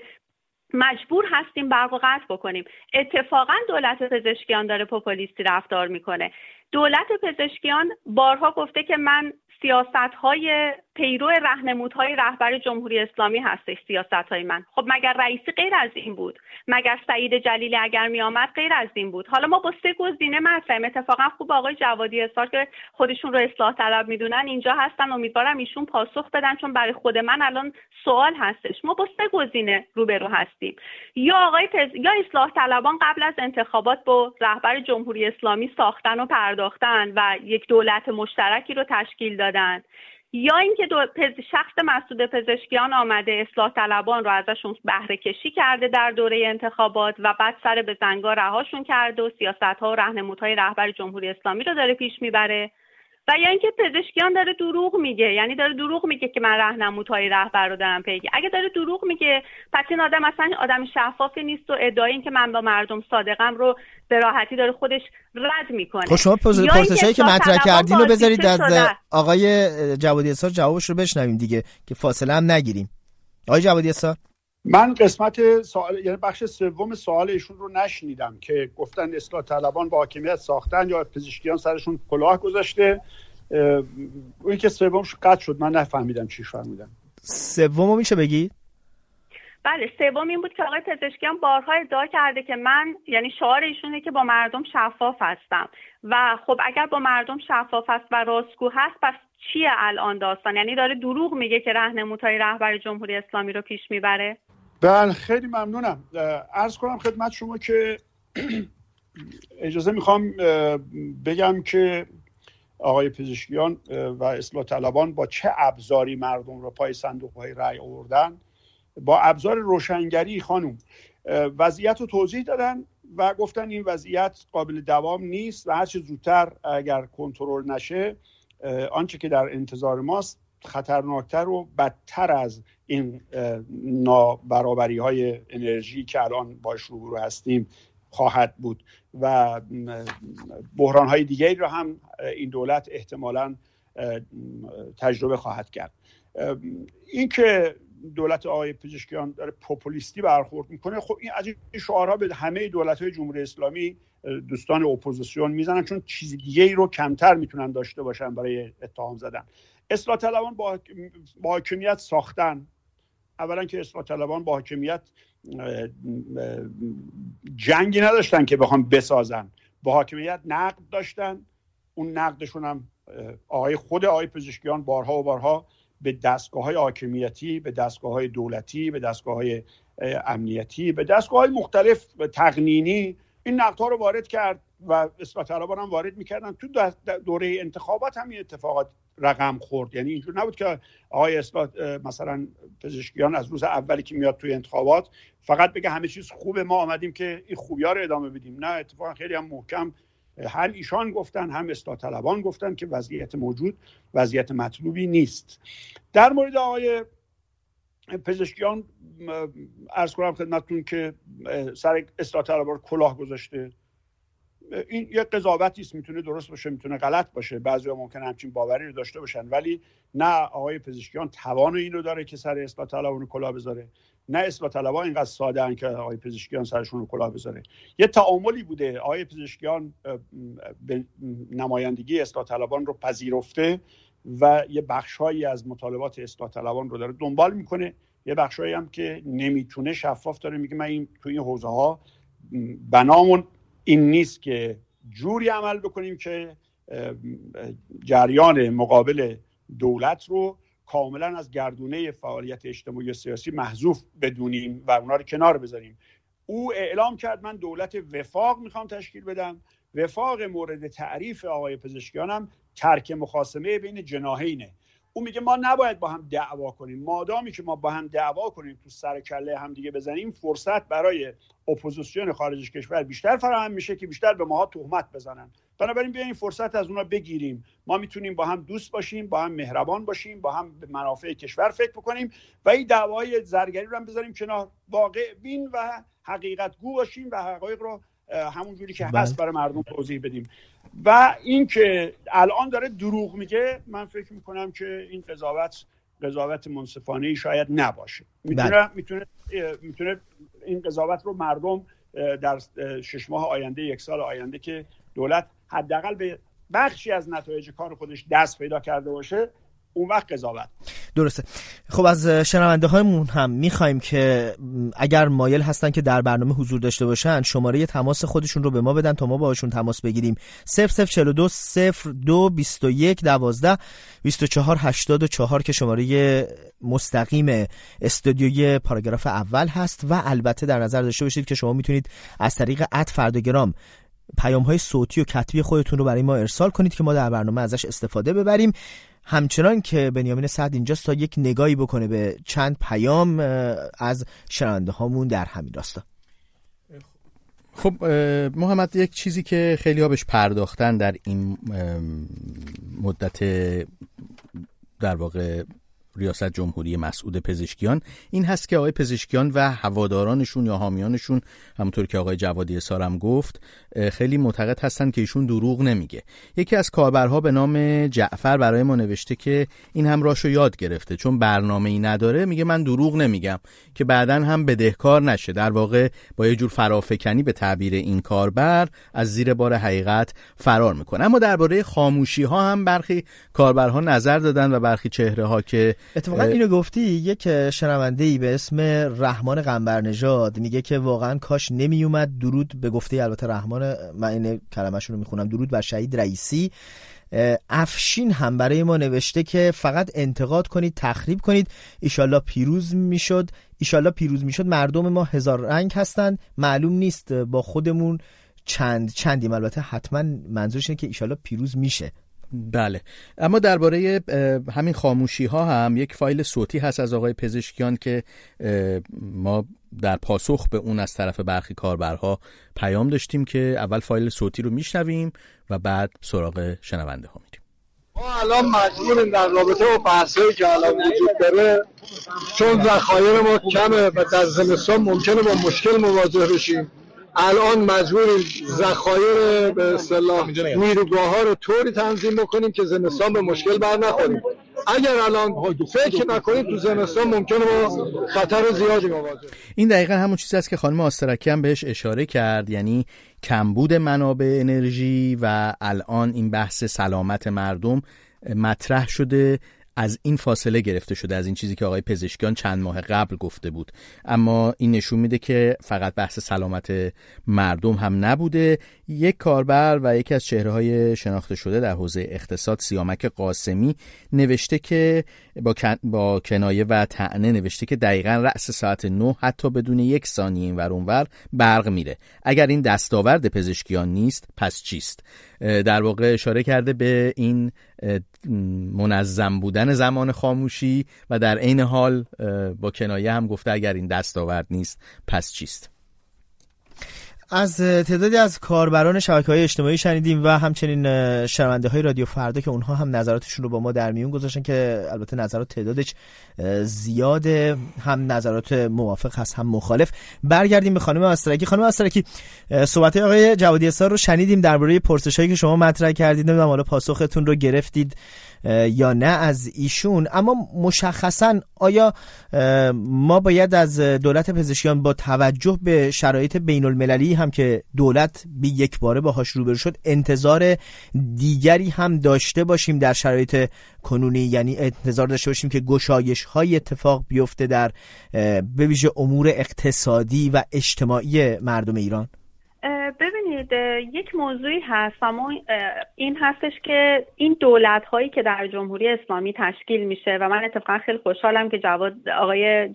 مجبور هستیم برق و قطع بکنیم. اتفاقا دولت پزشکیان داره پوپولیستی رفتار میکنه. دولت پزشکیان بارها گفته که من سیاست‌های پیرو راهنمودهای رهبر جمهوری اسلامی هستش سیاست‌های من. خب مگر رئیسی غیر از این بود؟ مگر سعید جلیلی اگر می آمد غیر از این بود؟ حالا ما با 3 گزینه مطرحیم. اتفاقا خوب آقای جوادی اسار که خودشون رو اصلاح طلب میدونن اینجا هستن، امیدوارم ایشون پاسخ بدن چون برای خود من الان سوال هستش. ما با 3 گزینه روبرو هستیم. یا یا اصلاح طلبان قبل از انتخابات با رهبر جمهوری اسلامی ساختن و پرداختن و یک دولت مشترکی رو تشکیل دادن، یا اینکه شخص مسعود پزشکیان آمده اصلاح طلبان رو ازشون بهره کشی کرده در دوره انتخابات و بعد سر به زنگار رهاشون کرده و سیاست‌ها و راهنمودهای رهبر جمهوری اسلامی رو داره پیش میبره، و یا اینکه پزشکیان داره دروغ میگه. یعنی داره دروغ میگه که من راهنمودهای رهبر رو دارم پیگیری. اگه داره دروغ میگه پس این آدم اصلا آدم شفافی نیست و ادعای این که من با مردم صادقم رو به راحتی داره خودش رد میکنه. خب شما پرسشایی که مطرح کردین رو بذارید از آقای جوادی اسار جوابش رو بشنویم دیگه که فاصله هم نگیریم. آقای جوادی اسار، من قسمت سوال یعنی بخش سوم سوال ایشون رو نشنیدم که گفتن اصلاح طلبان با حاکمیت ساختن یا پزشکیان سرشون کلاه گذاشته. اون که سومش قطع شد، من نفهمیدم چی فرمودن. سومو میشه بگید؟ بله، سوم این بود که آقای پزشکیان بارها ادعا کرده که من، یعنی شعار ایشونه که با مردم شفاف هستم و خب اگر با مردم شفاف هست و راستگو هست پس چیه الان داستان؟ یعنی داره دروغ میگه که راهنمودهای رهبر جمهوری اسلامی رو پیش میبره. بله خیلی ممنونم. عرض کنم خدمت شما که اجازه میخوام بگم که آقای پزشکیان و اصلاح طلبان با چه ابزاری مردم رو پای صندوق‌های رأی آوردن. با ابزار روشنگری خانم وضعیت رو توضیح دادن و گفتن این وضعیت قابل دوام نیست و هر چه زودتر اگر کنترل نشه آنچه که در انتظار ماست خطرناکتر و بدتر از این نابرابری های انرژی که الان باش روبرو هستیم خواهد بود و بحران های دیگری رو هم این دولت احتمالاً تجربه خواهد کرد. این که دولت آقای پزشکیان داره پوپولیستی برخورد میکنه، خب این از این شعارها به همه دولت‌های جمهوری اسلامی دوستان اپوزیسیون میزنن چون چیز دیگه‌ای رو کمتر میتونن داشته باشن برای اتهام زدن. اصلاح طلبان با حاکمیت ساختن. اولا که اصلاح طلبان با حاکمیت جنگی نداشتن که بخوام بسازن، با حاکمیت نقد داشتن. اون نقدشون هم خود آقای پزشکیان بارها و بارها به دستگاه‌های حاکمیتی، به دستگاه‌های دولتی، به دستگاه‌های امنیتی، به دستگاه‌های مختلف تقنینی این نقدها رو وارد کرد و اصلاح طلبان هم وارد می‌کردن. تو دوره انتخابات هم این اتفاقات رقم خورد. یعنی اینجور نبود که آقای اصلاح مثلا پزشکیان از روز اولی که میاد توی انتخابات فقط بگه همه چیز خوبه ما آمدیم که این خوبی‌ها رو ادامه بدیم. نه، اتفاقا خیلی هم محکم هم ایشان گفتن هم اصلاح طلبان گفتن که وضعیت موجود وضعیت مطلوبی نیست. در مورد آقای پزشکیان عرض کنم خدمتتون که سر اصلاح طلبان کلاه گذاشته. این یک قضاوتی است، میتونه درست باشه میتونه غلط باشه، بعضیا ممکنه همچین باوری رو داشته باشن، ولی نه آقای پزشکیان توان اینو داره که سر اصلاح طلبان رو کلاه بذاره، نه اصلاح طلبان اینقدر ساده ان که آقای پزشکیان سرشون رو کلاه بذاره. یه تعاملی بوده، آقای پزشکیان به نمایندگی اصلاح طلبان رو پذیرفته و یه بخشایی از مطالبات اصلاح طلبان رو داره دنبال میکنه، یه بخشایی هم که نمیتونه شفاف داره میگه من این تو این حوزه ها بنامون این نیست که جوری عمل بکنیم که جریان مقابل دولت رو کاملا از گردونه فعالیت اجتماعی و سیاسی محذوف بدونیم و اونا رو کنار بذاریم. او اعلام کرد من دولت وفاق میخوام تشکیل بدم. وفاق مورد تعریف آقای پزشکیان هم ترک مخاصمه بین جناحینه. او میگه ما نباید با هم دعوا کنیم، مادامی که ما با هم دعوا کنیم تو سر کله هم دیگه بزنیم، فرصت برای اپوزیسیون خارج کشور بیشتر فراهم میشه که بیشتر به ماها تهمت بزنن. بنابراین بیاین این فرصت از اونا بگیریم، ما میتونیم با هم دوست باشیم، با هم مهربان باشیم، با هم به منافع کشور فکر بکنیم و این دعوای زرگری رو هم بذاریم کنار، واقع بین و حقیقت گو باشیم و حقایق رو همون جوری که هست برای مردم توضیح بدیم. و این که الان داره دروغ میگه، من فکر میکنم که این قضاوت منصفانه‌ای شاید نباشه. میتونه این قضاوت رو مردم در 6 ماه آینده، 1 سال آینده که دولت حداقل به بخشی از نتایج کار خودش دست پیدا کرده باشه، اون وقت قضاوت. درسته. خب از شنونده هایمون هم میخوایم که اگر مایل هستن که در برنامه حضور داشته باشن شماره تماس خودشون رو به ما بدن تا ما باهاشون تماس بگیریم. 0042 02 21 12 24 84 که شماره مستقیم استودیوی پاراگراف اول هست و البته در نظر داشته باشید که شما میتونید از طریق @فرداگرام پیام‌های صوتی و کتبی خودتون رو برای ما ارسال کنید که ما در برنامه ازش استفاده ببریم. همچنان که بنیامین سعد اینجاست تا یک نگاهی بکنه به چند پیام از شنونده هامون در همین راستا. خب محمد، یک چیزی که خیلی ها بهش پرداختن در این مدت در واقع ریاست جمهوری مسعود پزشکیان این هست که آقای پزشکیان و هوادارانشون یا حامیانشون، همونطور که آقای جوادی اسار هم گفت، خیلی معتقد هستن که ایشون دروغ نمیگه. یکی از کاربرها به نام جعفر برای ما نوشته که این هم راشو یاد گرفته، چون برنامه‌ای نداره میگه من دروغ نمیگم که بعداً هم بدهکار نشه. در واقع با یه جور فرافکنی به تعبیر این کاربر از زیر بار حقیقت فرار میکنه. اما درباره خاموشی ها هم برخی کاربرها نظر دادن و برخی چهره ها که اتفاقا اینو گفتی. یک شنونده‌ای به اسم رحمان قنبرنژاد میگه که واقعا کاش نمیومد درود به گفته البته رحمان، من این کلمه‌شون رو میخونم، درود بر شهید رئیسی. افشین هم برای ما نوشته که فقط انتقاد کنید، تخریب کنید، ایشالله پیروز میشد. ایشالله پیروز میشد. مردم ما هزار رنگ هستند، معلوم نیست با خودمون چندیم. البته حتما منظورش اینه که ایشالله پیروز میشه. بله. اما درباره همین خاموشی ها هم یک فایل صوتی هست از آقای پزشکیان که ما در پاسخ به اون از طرف برخی کاربرها پیام داشتیم که اول فایل صوتی رو میشنویم و بعد سراغ شنونده ها میریم. ما الان مجبوریم در رابطه با بحثایی که الان وجود داره، چون ذخایر ما کمه و در زمستان ممکنه با مشکل مواجه بشیم، الان مجبوریم ذخایر به اصطلاح نیروگاه‌ها رو طوری تنظیم بکنیم که زمستان به مشکل بر نخوریم. اگر الان فکر نکنید تو زمستان ممکنه با خطر زیادی مواجه. این دقیقاً همون چیزی است که خانم آسترکی هم بهش اشاره کرد، یعنی کمبود منابع انرژی و الان این بحث سلامت مردم مطرح شده، از این فاصله گرفته شده، از این چیزی که آقای پزشکیان چند ماه قبل گفته بود. اما این نشون میده که فقط بحث سلامت مردم هم نبوده. یک کاربر و یکی از چهره‌های شناخته شده در حوزه اقتصاد، سیامک قاسمی، نوشته که با کنایه و طعنه نوشته که دقیقاً رأس ساعت 9 حتی بدون 1 ثانیه اینور اونور برق میره. اگر این دستاورد پزشکیان نیست پس چیست؟ در واقع اشاره کرده به این منظم بودن زمان خاموشی و در عین حال با کنایه هم گفته اگر این دستاورد نیست پس چیست. از تعدادی از کاربران شبکه‌های اجتماعی شنیدیم و همچنین شنونده‌های رادیو فردا که اونها هم نظراتشون رو با ما در میون گذاشتن که البته نظرات تعدادش زیاده، هم نظرات موافق هست هم مخالف. برگردیم به خانم استرکی. خانم استرکی، صحبت آقای جوادی اسار رو شنیدیم درباره پرسش‌هایی که شما مطرح کردید. نمیدونم حالا پاسختون رو گرفتید یا نه از ایشون، اما مشخصاً آیا ما باید از دولت پزشکیان با توجه به شرایط بین‌المللی هم که دولت به یک باره باهاش روبرو شد انتظار دیگری هم داشته باشیم در شرایط کنونی؟ یعنی انتظار داشته باشیم که گشایش‌های اتفاق بیفته در به ویژه امور اقتصادی و اجتماعی مردم ایران؟ ببینید، یک موضوعی هست و این هستش که این دولت‌هایی که در جمهوری اسلامی تشکیل میشه و من اتفاقا خیلی خوشحالم که آقای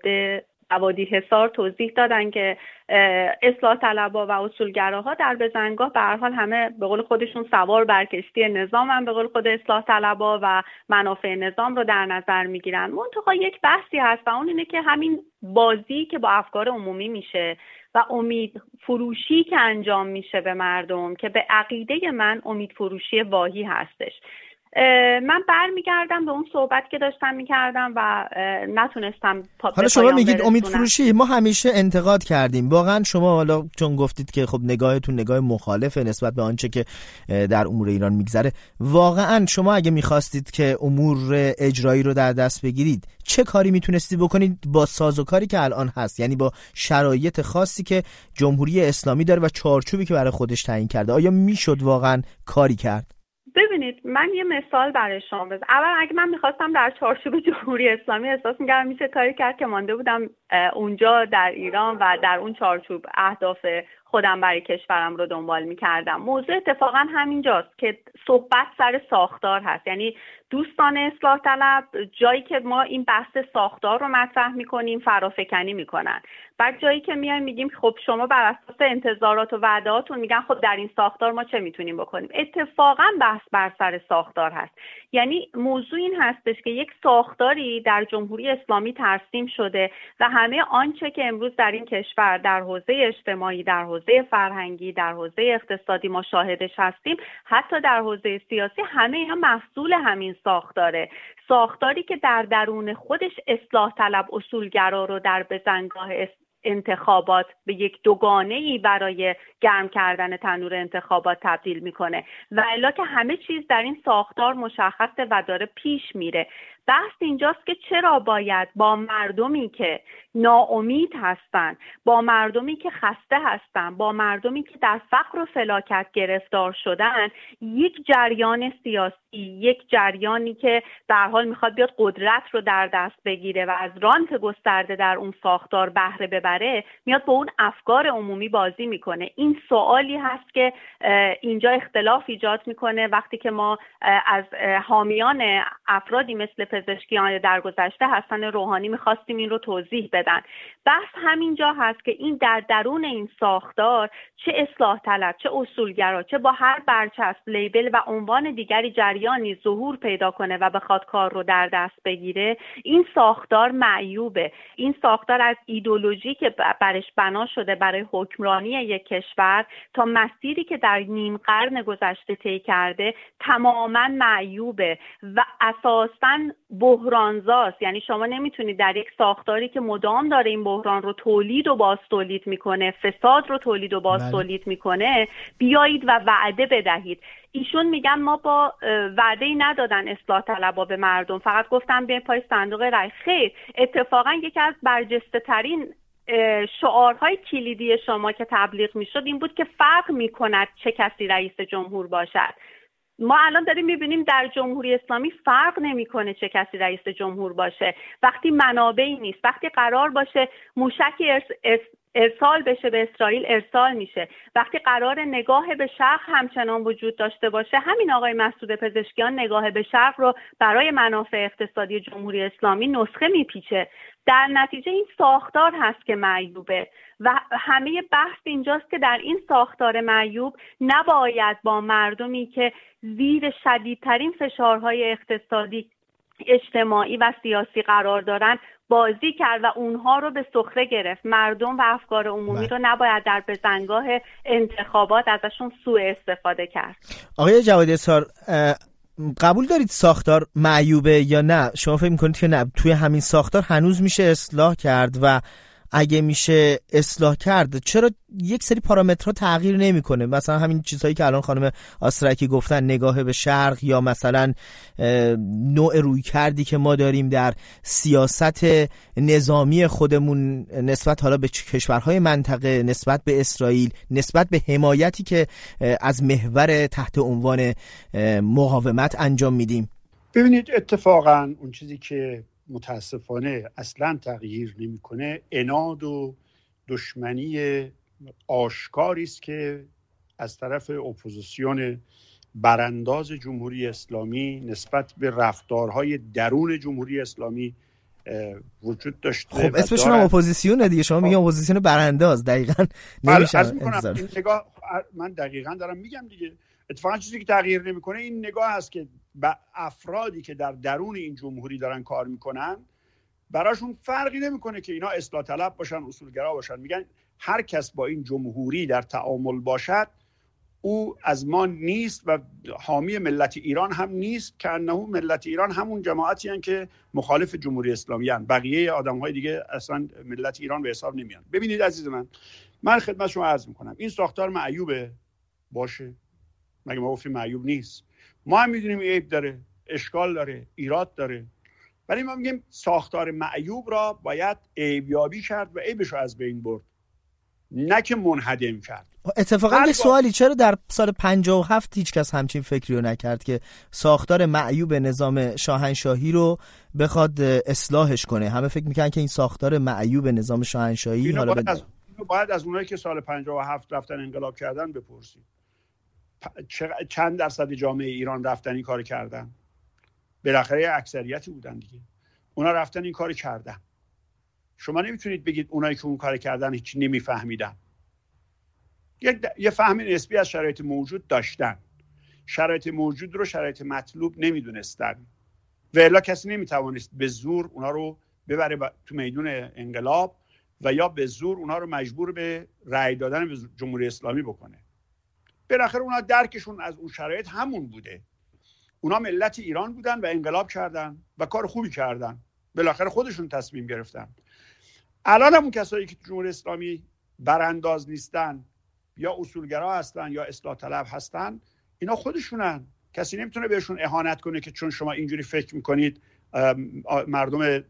جوادی حصار توضیح دادن که اصلاح طلبها و اصولگراها در بزنگاه به هر حال همه به قول خودشون سوار بر کشتی نظام هم به قول خود اصلاح طلبها و منافع نظام رو در نظر میگیرن. منتها یک بحثی هست و اون اینه که همین بازی که با افکار عمومی میشه و امید فروشی که انجام میشه به مردم که به عقیده من امید فروشی واهی هستش. من برمیگردم به اون صحبت که داشتم میکردم و نتونستم حالا شما میگید امید فروشی، ما همیشه انتقاد کردیم. واقعا شما حالا چون گفتید که خب نگاهتون نگاه مخالفه نسبت به آنچه که در امور ایران میگذره، واقعا شما اگه میخواستید که امور اجرایی رو در دست بگیرید چه کاری میتونستید بکنید با سازوکاری که الان هست، یعنی با شرایط خاصی که جمهوری اسلامی داره و چارچوبی که برای خودش تعیین کرده؟ آیا میشد واقعا کاری کرد؟ ببینید، من یه مثال برای شما بزنم. اول اگه من میخواستم در چارچوب جمهوری اسلامی احساس می‌کردم میشه کاری کرد که مانده بودم اونجا در ایران و در اون چارچوب اهداف خودم برای کشورم رو دنبال می‌کردم. موضوع اتفاقا همینجاست که صحبت سر ساختار هست. یعنی دوستان اصلاح طلب جایی که ما این بحث ساختار رو مطرح می‌کنیم فرافکنی می‌کنن. بعد جایی که میایم میگیم خب شما بر اساس انتظارات و وعدهاتون میگن خب در این ساختار ما چه میتونیم بکنیم. اتفاقا بحث بر سر ساختار هست. یعنی موضوع این هستش که یک ساختاری در جمهوری اسلامی ترسیم شده و همه آنچه که امروز در این کشور در حوزه اجتماعی، در حوزه فرهنگی، در حوزه اقتصادی ما شاهدش هستیم، حتی در حوزه سیاسی، همه اینا محصول همین ساختاری که در درون خودش اصلاح طلب اصولگرا رو در بزنگاه انتخابات به یک دوگانه‌ای برای گرم کردن تنور انتخابات تبدیل میکنه و الا که همه چیز در این ساختار مشخصه و داره پیش میره. بحث اینجاست که چرا باید با مردمی که ناامید هستن، با مردمی که خسته هستن، با مردمی که در فقر و فلاکت گرفتار شدن، یک جریان سیاسی، یک جریانی که در حال میخواد بیاد قدرت رو در دست بگیره و از رانت گسترده در اون ساختار بهره ببره، میاد با اون افکار عمومی بازی میکنه. این سوالی هست که اینجا اختلاف ایجاد میکنه وقتی که ما از حامیان افرادی مثل پزشکیان در گذشته حسن روحانی میخواستیم این رو توضیح بدن. بحث همینجا هست که این در درون این ساختار چه اصلاح طلب، چه اصولگرا، چه با هر برچسب، لیبل و عنوان دیگری جریانی ظهور پیدا کنه و بخواد کار رو در دست بگیره، این ساختار معیوبه. این ساختار از ایدئولوژی که برش بنا شده برای حکمرانی یک کشور تا مسیری که در نیم قرن گذشته طی کرده تماما معیوبه و اساساً بحرانزاست. یعنی شما نمیتونید در یک ساختاری که مدام داره این بحران رو تولید و باز تولید میکنه، فساد رو تولید و باز تولید میکنه، بیایید و وعده بدهید. ایشون میگن ما با وعده‌ای ندادن اصلاح طلبها به مردم، فقط گفتن بیاین پای صندوق رای. خیر، اتفاقا یکی از برجسته ترین شعارهای کلیدی شما که تبلیغ میشد این بود که فرق میکند چه کسی رئیس جمهور باشد. ما الان داریم میبینیم در جمهوری اسلامی فرق نمیکنه چه کسی رئیس جمهور باشه. وقتی منابعی نیست، وقتی قرار باشه موشکی ارسال بشه به اسرائیل ارسال میشه، وقتی قرار نگاه به شرق همچنان وجود داشته باشه، همین آقای مسعود پزشکیان نگاه به شرق رو برای منافع اقتصادی جمهوری اسلامی نسخه میپیچه. در نتیجه این ساختار هست که معیوبه و همه بحث اینجاست که در این ساختار معیوب نباید با مردمی که زیر شدیدترین فشارهای اقتصادی اجتماعی و سیاسی قرار دارن بازی کرد و اونها رو به سخره گرفت. مردم و افکار عمومی رو نباید در بزنگاه انتخابات ازشون سوء استفاده کرد. آقای جوادی اسحار، قبول دارید ساختار معیوبه یا نه؟ شما فکر میکنید که نه، توی همین ساختار هنوز میشه اصلاح کرد و اگه میشه اصلاح کرد چرا یک سری پارامترها تغییر نمیکنه؟ مثلا همین چیزهایی که الان خانم آسترکی گفتن، نگاه به شرق، یا مثلا نوع رویکردی که ما داریم در سیاست نظامی خودمون نسبت حالا به کشورهای منطقه، نسبت به اسرائیل، نسبت به حمایتی که از محور تحت عنوان مقاومت انجام میدیم. ببینید اتفاقا اون چیزی که متاسفانه اصلا تغییر نمیکنه عناد و دشمنی آشکاری است که از طرف اپوزیسیون برانداز جمهوری اسلامی نسبت به رفتارهای درون جمهوری اسلامی وجود داشته. خب اسمشون هم اپوزیسیونه دیگه، شما میگن اپوزیسیون برانداز، دقیقاً نمیشه انتظار. این نگاه من دقیقاً دارم میگم دیگه. اتفاقا چیزی که تغییر نمیکنه این نگاه هست که افرادی که در درون این جمهوری دارن کار میکنن براشون فرقی نمیکنه که اینا اصلاح طلب باشن، اصولگرا باشن. میگن هر کس با این جمهوری در تعامل باشد او از ما نیست و حامی ملت ایران هم نیست، که انه ملت ایران همون جماعتی هستند که مخالف جمهوری اسلامی هستند. بقیه آدم‌های دیگه اصلا ملت ایران به حساب نمیان. ببینید عزیز من خدمت شما عرض میکنم این ساختار معیوبه باشه، مگه ما گفتیم معیوب نیست؟ ما هم میدونیم عیب داره، اشکال داره، ایراد داره، ولی ما میگیم ساختار معیوب را باید عیبیابی کرد و عیبش رو از بین برد، نه که منهدم کرد. اتفاقا یه سوالی، چرا در سال 57 هیچ کس همچین فکری رو نکرد که ساختار معیوب نظام شاهنشاهی رو بخواد اصلاحش کنه؟ همه فکر میکنن که این ساختار معیوب نظام شاهنشاهی باید از اونایی که سال 57 رفتن انقلاب کردن بپرسید چند درصد جامعه ایران رفتن این کار کردن؟ بالاخره اکثریتی بودن دیگه. اونا رفتن این کار کردن. شما نمیتونید بگید اونایی که اون کار کردن هیچ نمیفهمیدن. یه فهم نسبی از شرایط موجود داشتن، شرایط موجود رو شرایط مطلوب نمیدونستن و الا کسی نمیتوانست به زور اونا رو ببره تو میدون انقلاب و یا به زور اونا رو مجبور به رأی دادن به جمهوری اسلامی بکنه. بالاخره اونا درکشون از اون شرایط همون بوده. اونا ملت ایران بودن و انقلاب کردن و کار خوبی کردن. بالاخره خودشون تصمیم گرفتن. الان همون کسایی که جمهوری اسلامی برانداز نیستن یا اصولگرا هستن یا اصلاح طلب هستن، اینا خودشونن. کسی نمیتونه بهشون اهانت کنه که چون شما اینجوری فکر میکنید مردم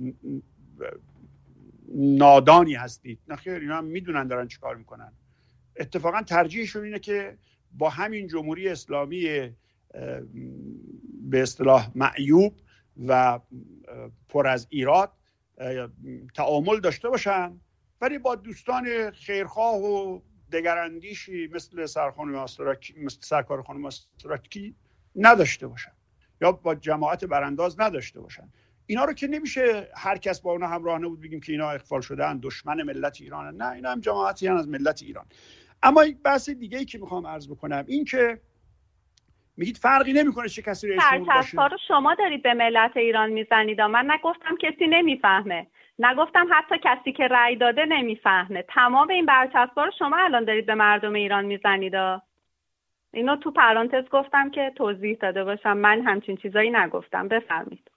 نادانی هستید. نه خیر، اینا هم میدونن دارن چی کار میکنن. اتفاقا ترجیحشون اینه که با همین جمهوری اسلامی به اصطلاح معیوب و پر از ایراد تعامل داشته باشن، ولی با دوستان خیرخواه و دگراندیشی مثل سرکار خانم آسترکی نداشته باشن یا با جماعت برانداز نداشته باشن. اینا رو که نمیشه هر کس با اونا همراه نبود بگیم که اینا اغفال شدن، دشمن ملت ایران. نه، اینا هم جماعتی هستن از ملت ایران. اما یک بحث دیگه ای که میخوام عرض بکنم این که میگید فرقی نمیکنه چه کسی رئیس جمهور باشه. پرچسب‌ها رو شما دارید به ملت ایران میزنید. من نگفتم کسی نمیفهمه، نگفتم حتی کسی که رأی داده نمیفهمه. تمام این برچسب‌ها رو شما الان دارید به مردم ایران میزنید. اینو تو پرانتز گفتم که توضیح داده باشم. من همچین چیزایی نگفتم. بفرمایید.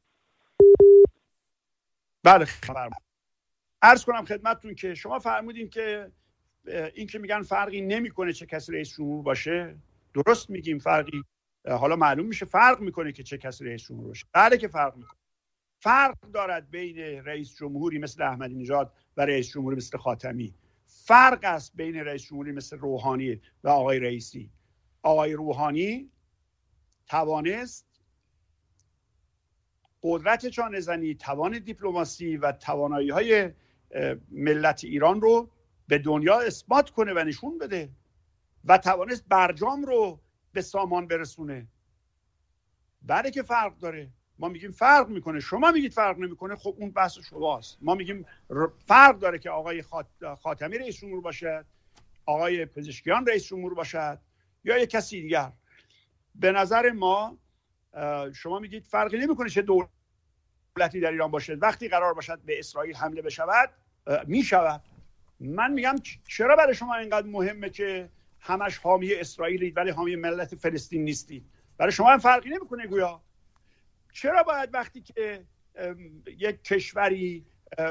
بله، عرض کنم خدمتتون که شما فرمودین که این که میگن فرقی نمیکنه چه کسی رئیس جمهور باشه، درست میگیم فرقی، حالا معلوم میشه فرق میکنه که چه کسی رئیس جمهور باشه. بله که فرق میکنه. فرق دارد بین رئیس جمهوری مثل احمدی نژاد و رئیس جمهوری مثل خاتمی. فرق است بین رئیس جمهوری مثل روحانی و آقای رئیسی. آقای روحانی توانست قدرت چانه‌زنی، توان دیپلماسی و توانایی‌های ملت ایران رو به دنیا اثبات کنه و نشون بده و توانست برجام رو به سامان برسونه. بله که فرق داره. ما میگیم فرق میکنه، شما میگید فرق نمیکنه. خب اون بحث شماست. ما میگیم فرق داره که آقای خاتمی رئیس جمهور باشد، آقای پزشکیان رئیس جمهور باشد یا یک کسی دیگر. به نظر ما شما میگید فرقی نمیکنه چه دولتی در ایران باشه، وقتی قرار باشد به اسرائیل حمله بشود میشود. من میگم چرا برای شما اینقدر مهمه که همش حامی اسرائیلید ولی حامی ملت فلسطین نیستید؟ برای شما هم فرقی نمیکنه گویا؟ چرا باید وقتی که یک کشوری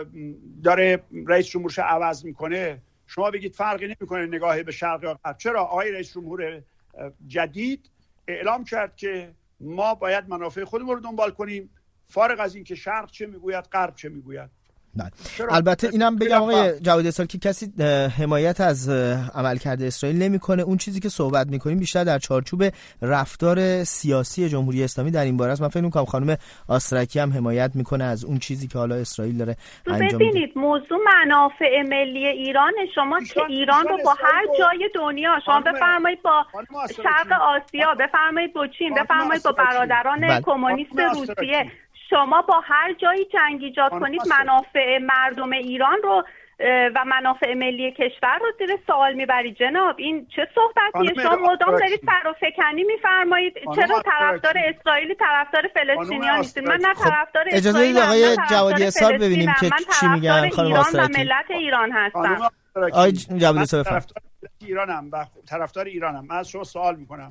داره رئیس جمهورش عوض میکنه شما بگید فرقی نمیکنه نگاهی به شرق یا غرب؟ چرا آقای رئیس جمهور جدید اعلام کرد که ما باید منافع خودمون رو دنبال کنیم، فارغ از این که شرق چه میگوید غرب چه میگوید؟ البته اینم بگم آقای جوادی اسرائیل که کسی حمایت از عملکرد اسرائیل نمیکنه. اون چیزی که صحبت میکنیم بیشتر در چارچوب رفتار سیاسی جمهوری اسلامی در این باره است. من فکر میکنم خانم آسترکی هم حمایت میکنه از اون چیزی که حالا اسرائیل داره انجام میده. ببینید موضوع منافع ملی ایران، شما که ایران رو با هر جای دنیا، شما بفرمایید با شرق آسیا، بفرمایید با چین، بفرمایید با برادران کمونیست روسیه، شما با هر جایی جنگ ایجاد کنید منافع مردم ایران رو و منافع ملی کشور رو زیر سوال میبرید. جناب این چه صحبتیه؟ شما مدام دارید فرافکنی میفرمایید. چرا طرفدار اسرائیلی طرفدار فلسطینیان نیستید؟ من نه طرفدار اسرائیل، آقای جوادی اسار ببینیم که چی میگن خانم آسترکی. من ملت ایران هستم. آقای جوادی اسار طرفدار ایرانم و طرفدار ایرانم. من از شما سوال میکنم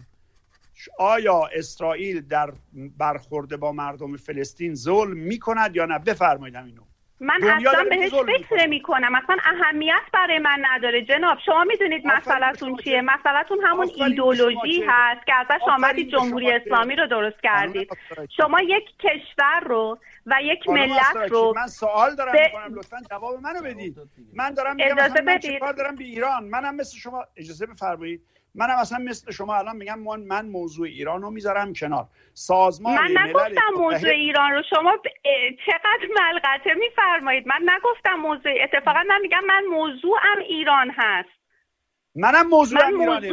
آیا اسرائیل در برخورد با مردم فلسطین ظلم میکند یا نه؟ بفرمایید اینو. من اصلا بهش فکر نمی کنم، اصلا اهمیت برای من نداره جناب. شما میدونید مسئله‌تون چیه؟ مسئله‌تون همون ایدئولوژی هست که ازش آمدید جمهوری اسلامی رو درست کردید. شما یک کشور رو و یک ملت رو، من سوال دارم میکنم لطفاً جواب منو بدید. من دارم میگم من چیکار دارم به ایران؟ منم مثل شما، اجازه بفرمایید، منم اصلا مثل شما الان میگم من موضوع ایران رو میذارم کنار. سازمان من نگفتم موضوع ایران رو، شما چقدر ملغته میفرمایید. من نگفتم موضوع، اتفاقا من میگم من موضوعم ایران هست. منم موضوعم ایرانه.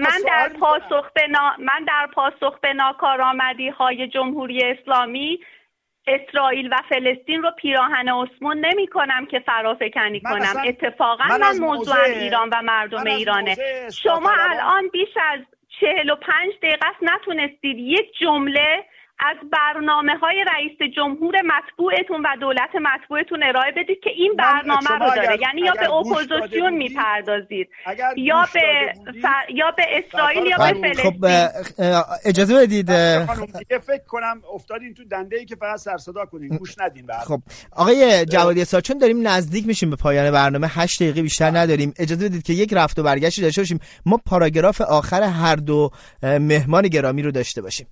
من در پاسخ به ناکارآمدی های جمهوری اسلامی اسرائیل و فلسطین رو پیراهن عثمان نمی کنم که فرافکنی کنم. اتفاقا من موضوعم ایران و مردم ایرانه. شما الان بیش از 45 دقیقه نتونستید یک جمله از برنامه‌های رئیس جمهور مطبوعتون و دولت مطبوعتون ارائه بدید که این برنامه رو داره. یعنی یا به اپوزیسیون میپردازید یا به اسرائیل یا به فلسطین. خب اجازه بدید فکر کنم افتادین تو دنده‌ای که فقط سر صدا کنین، گوش ندین. خب آقای جوادی اسار، چون داریم نزدیک میشیم به پایان برنامه، 8 دقیقه بیشتر نداریم، اجازه بدید که یک رفت و برگشتی داشته باشیم. ما پاراگراف آخر هر دو مهمان گرامی رو داشته باشیم.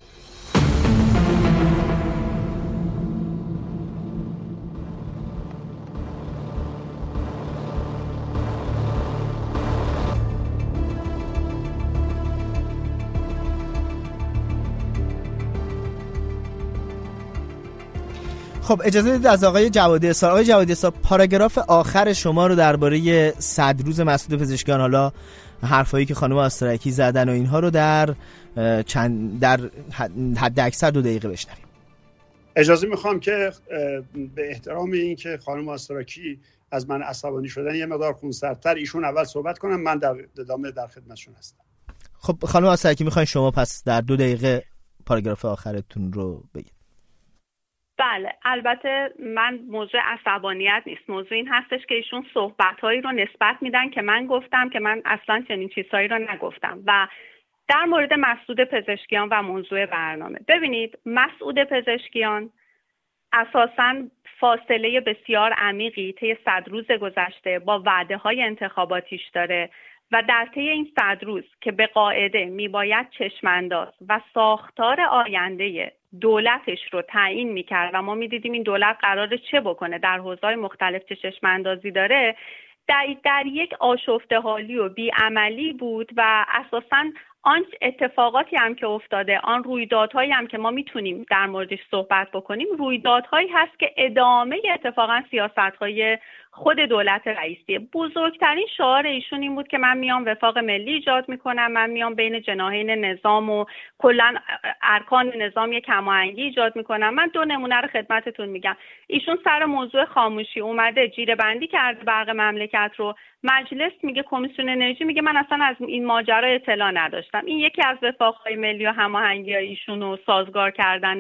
خب اجازه بدید از آقای جوادی اسار. آقای جوادی اسار، پاراگراف آخر شما رو درباره صدروز مسعود پزشکیان، حالا حرفایی که خانم آسترکی زدن و اینها رو در حد اکثر 2 دقیقه بشنویم. اجازه میخوام که به احترام این که خانم آسترکی از من عصبانی شدن یه مقدار خونسردتر ایشون اول صحبت کنم، من در ادامه در خدمتشون هستم. خب خانم آسترکی، میخواین شما پس در 2 دقیقه پاراگراف آخرتون رو بگید. بله، البته من موضوع عصبانیت نیست. موضوع این هستش که ایشون صحبت‌هایی رو نسبت میدن که من گفتم که من اصلا چنین چیزهایی رو نگفتم. و در مورد مسعود پزشکیان و موضوع برنامه، ببینید مسعود پزشکیان اساساً فاصله بسیار عمیقی طی 100 روز گذشته با وعده‌های انتخاباتیش داره و در طی این 100 روز که به قاعده میباید چشمانداز و ساختار آینده دولتش رو تعیین میکرد و ما میدیدیم این دولت قراره چه بکنه، در حوزه‌های مختلف چه چشماندازی داره، در یک آشفته حالی و بیعملی بود و اساساً آن اتفاقاتی هم که افتاده، آن رویدادهایی هم که ما میتونیم در موردش صحبت بکنیم، رویدادهایی هست که ادامه اتفاقا سیاست‌های خود دولت رئیسیه. بزرگترین شعار ایشون این بود که من میام وفاق ملی ایجاد میکنم، من میام بین جناحین نظام و کلا ارکان نظام یک هماهنگی ایجاد میکنم. من 2 نمونه رو خدمتتون میگم. ایشون سر موضوع خاموشی اومده جیره بندی کرده برق مملکت رو، مجلس میگه، کمیسیون انرژی میگه من اصلا از این ماجرا اطلاع نداشتم. این یکی از وفاق‌های ملی و هماهنگی‌های ایشون و سازگار کردن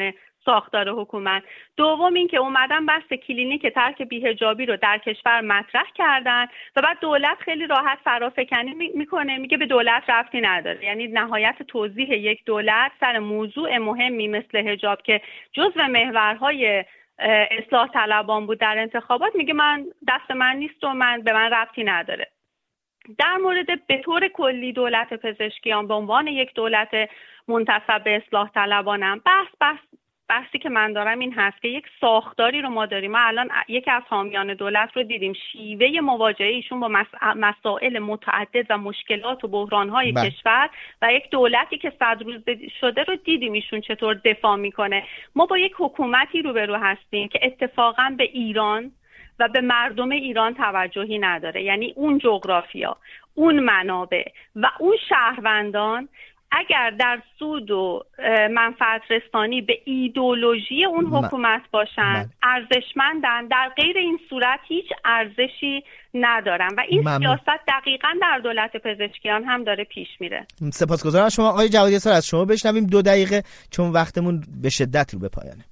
ساختار حکومت. دوم این که اومدن بحث کلینیک ترک بی‌حجابی رو در کشور مطرح کردن و بعد دولت خیلی راحت فرافکنی میکنه، میگه به دولت ربطی نداره. یعنی نهایت توضیح یک دولت سر موضوع مهمی مثل حجاب که جزو محورهای اصلاح طلبان بود در انتخابات، میگه من دست من نیست و به من ربطی نداره. در مورد به طور کلی دولت پزشکیان به عنوان یک دولت منتسب به اصلاح طلبانم بحثی که من دارم این هست که یک ساختاری رو ما داریم. ما الان یکی از حامیان دولت رو دیدیم، شیوه مواجهه ایشون با مسائل متعدد و مشکلات و بحران‌های کشور و یک دولتی که 100 روز شده رو دیدیم ایشون چطور دفاع میکنه. ما با یک حکومتی روبرو هستیم که اتفاقا به ایران و به مردم ایران توجهی نداره. یعنی اون جغرافیا، اون منابع و اون شهروندان اگر در سود و منفعت رسانی به ایدئولوژی اون حکومت باشن ارزشمندن، در غیر این صورت هیچ ارزشی ندارن و این سیاست دقیقاً در دولت پزشکیان هم داره پیش میره. سپاسگزارم شما آقای جوادی اسار. از شما بشنویم 2 دقیقه چون وقتمون به شدت رو به پایانه.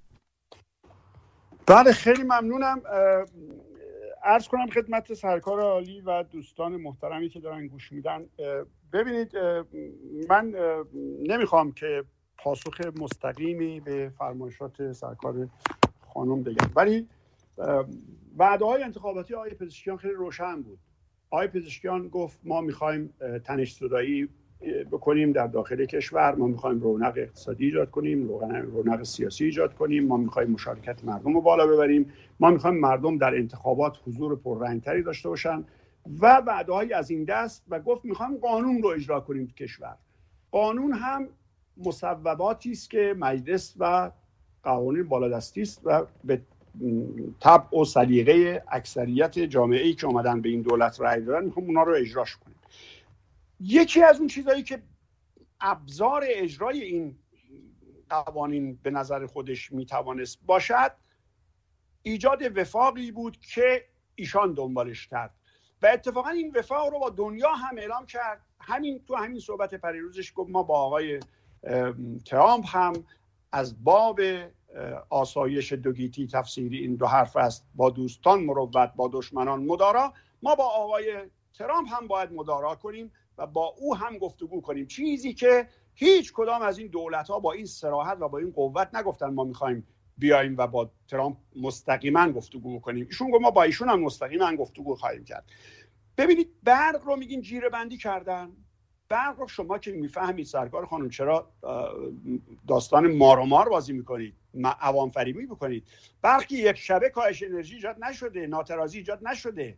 بله خیلی ممنونم. عرض کنم خدمت سرکار عالی و دوستان محترمی که دارن گوش میدن، ببینید من نمیخوام که پاسخ مستقیمی به فرمایشات سرکار خانم بگم، ولی وعده‌های انتخاباتی آقای پزشکیان خیلی روشن بود. آقای پزشکیان گفت ما میخوایم تنش‌زدایی بکنیم در داخل کشور، ما میخوایم رونق اقتصادی ایجاد کنیم، رونق سیاسی ایجاد کنیم، ما میخوایم مشارکت مردم رو بالا ببریم، ما میخوایم مردم در انتخابات حضور پررنگتری داشته باشن و وعده‌های از این دست. و گفت میخوایم قانون رو اجرا کنیم تو کشور. قانون هم مصوباتی است که مجلس و قوانین بالادستی است و به طبع و سلیقه اکثریت جامعه‌ای که اومدن به این دولت رأی دادن میخوام اونا رو اجراش کنیم. یکی از اون چیزایی که ابزار اجرای این قوانین به نظر خودش میتوانست باشد ایجاد وفاقی بود که ایشان دنبالش کرد و اتفاقا این وفاق رو با دنیا هم اعلام کرد. همین صحبت پریروزش گفت ما با آقای ترامپ هم از باب آسایش دوگیتی تفسیری این 2 حرف است، با دوستان مروت با دشمنان مدارا. ما با آقای ترامپ هم باید مدارا کنیم و با او هم گفتگو کنیم، چیزی که هیچ کدام از این دولت‌ها با این صراحت و با این قوت نگفتن ما می‌خوایم بیایم و با ترامپ مستقیما گفتگو کنیم. ایشون گفت ما با ایشون هم مستقیما گفتگو خواهیم کرد. ببینید برق رو میگین جیره بندی کردن. برق رو شما که میفهمید سرکار خانم چرا داستان مار و مار بازی میکنید، عوام فریبی میکنید؟ برقی یک شبه کاهش انرژی ایجاد نشده، ناترازی ایجاد نشده.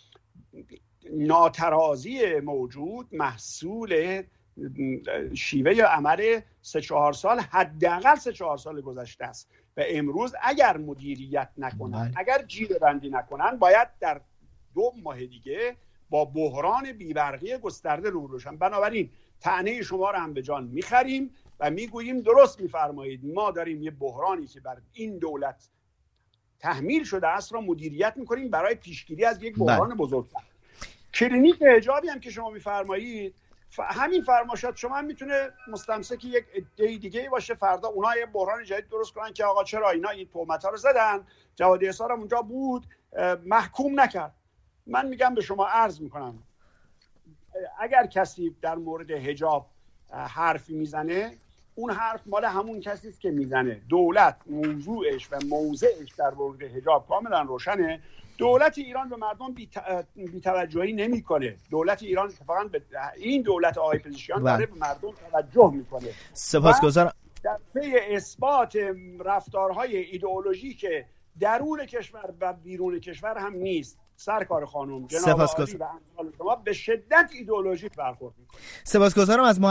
ناترازی موجود محصول شیوه عمل 3-4 سال، حداقل 3-4 سال گذشته است و امروز اگر مدیریت نکنن، اگر جیره بندی نکنن، باید در 2 ماه دیگه با بحران بیبرقی گسترده روبرو شن. بنابراین طعنه شما رو هم به جان میخریم و میگوییم درست میفرمایید، ما داریم یه بحرانی که بر این دولت تحمیل شده است را مدیریت میکنیم برای پیشگیری از یک بحران بزرگتر. کلینیک حجابی هم که شما میفرمایید، همین فرمایشات شما هم میتونه مستمسک یک عده دیگه باشه. فردا اونها یه بحران جدید درست کنن که آقا چرا اینا این تهمت‌ها رو زدن، جوادی اسار هم اونجا بود محکوم نکرد. من میگم به شما عرض میکنم اگر کسی در مورد حجاب حرفی میزنه، اون حرف مال همون کسی است که میزنه. دولت موضوعش و موضعش در مورد حجاب کاملا روشنه. دولت ایران به مردم بی‌توجهی نمیکنه. دولت ایران اتفاقا به این دولت آقای پزشکیان داره به مردم توجه میکنه. سپاسگزارم. در پی اثبات رفتارهای ایدئولوژی که درون کشور و بیرون کشور هم نیست. سرکار خانم جناب عالی و امثال شما به شدت ایدئولوژیک برخورد میکنید. سپاسگزارم از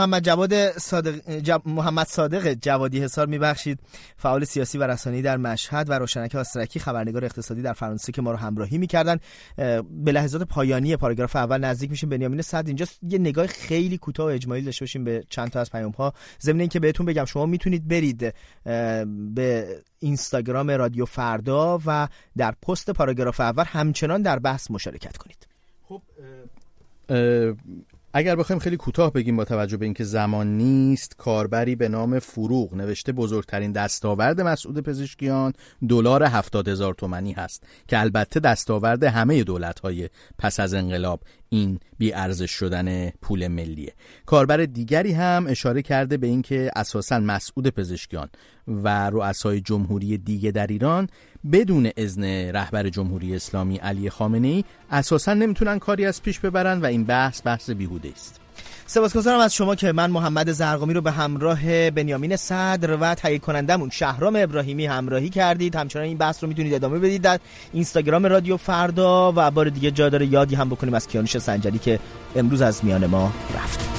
محمد صادق جوادی حصار، میبخشید فعال سیاسی و رسانه‌ای در مشهد، و روشنک آسترکی خبرنگار اقتصادی در فرانسه که ما رو همراهی میکردن. به لحظات پایانی پاراگراف اول نزدیک میشیم. بنیامین صدر اینجا یه نگاه خیلی کوتاه و اجمالی داشته باشیم به چند تا از پیام‌ها. ضمن اینکه بهتون بگم شما میتونید برید به اینستاگرام رادیو فردا و در پست پاراگراف اول همچنان در بحث مشارکت کنید. خب اگر بخوایم خیلی کوتاه بگیم با توجه به اینکه زمان نیست، کاربری به نام فروغ نوشته بزرگترین دستاورد مسعود پزشکیان دلار 70,000 تومانی هست که البته دستاورد همه دولت‌های پس از انقلاب این بی ارزش شدن پول ملیه. کاربر دیگری هم اشاره کرده به اینکه اساساً مسعود پزشکیان و رؤسای جمهوری دیگه در ایران بدون اذن رهبر جمهوری اسلامی علی خامنه‌ای اساساً نمیتونن کاری از پیش ببرن و این بحث بیهوده است. سپاسگزارم از شما که من محمد زرقامی رو به همراه بنیامین صدر و تهیه کنندمون شهرام ابراهیمی همراهی کردید. همچنان این بحث رو میتونید ادامه بدید در اینستاگرام رادیو فردا و بار دیگه جا داره یادی هم بکنیم از کیانوش سنجری که امروز از میان ما رفت.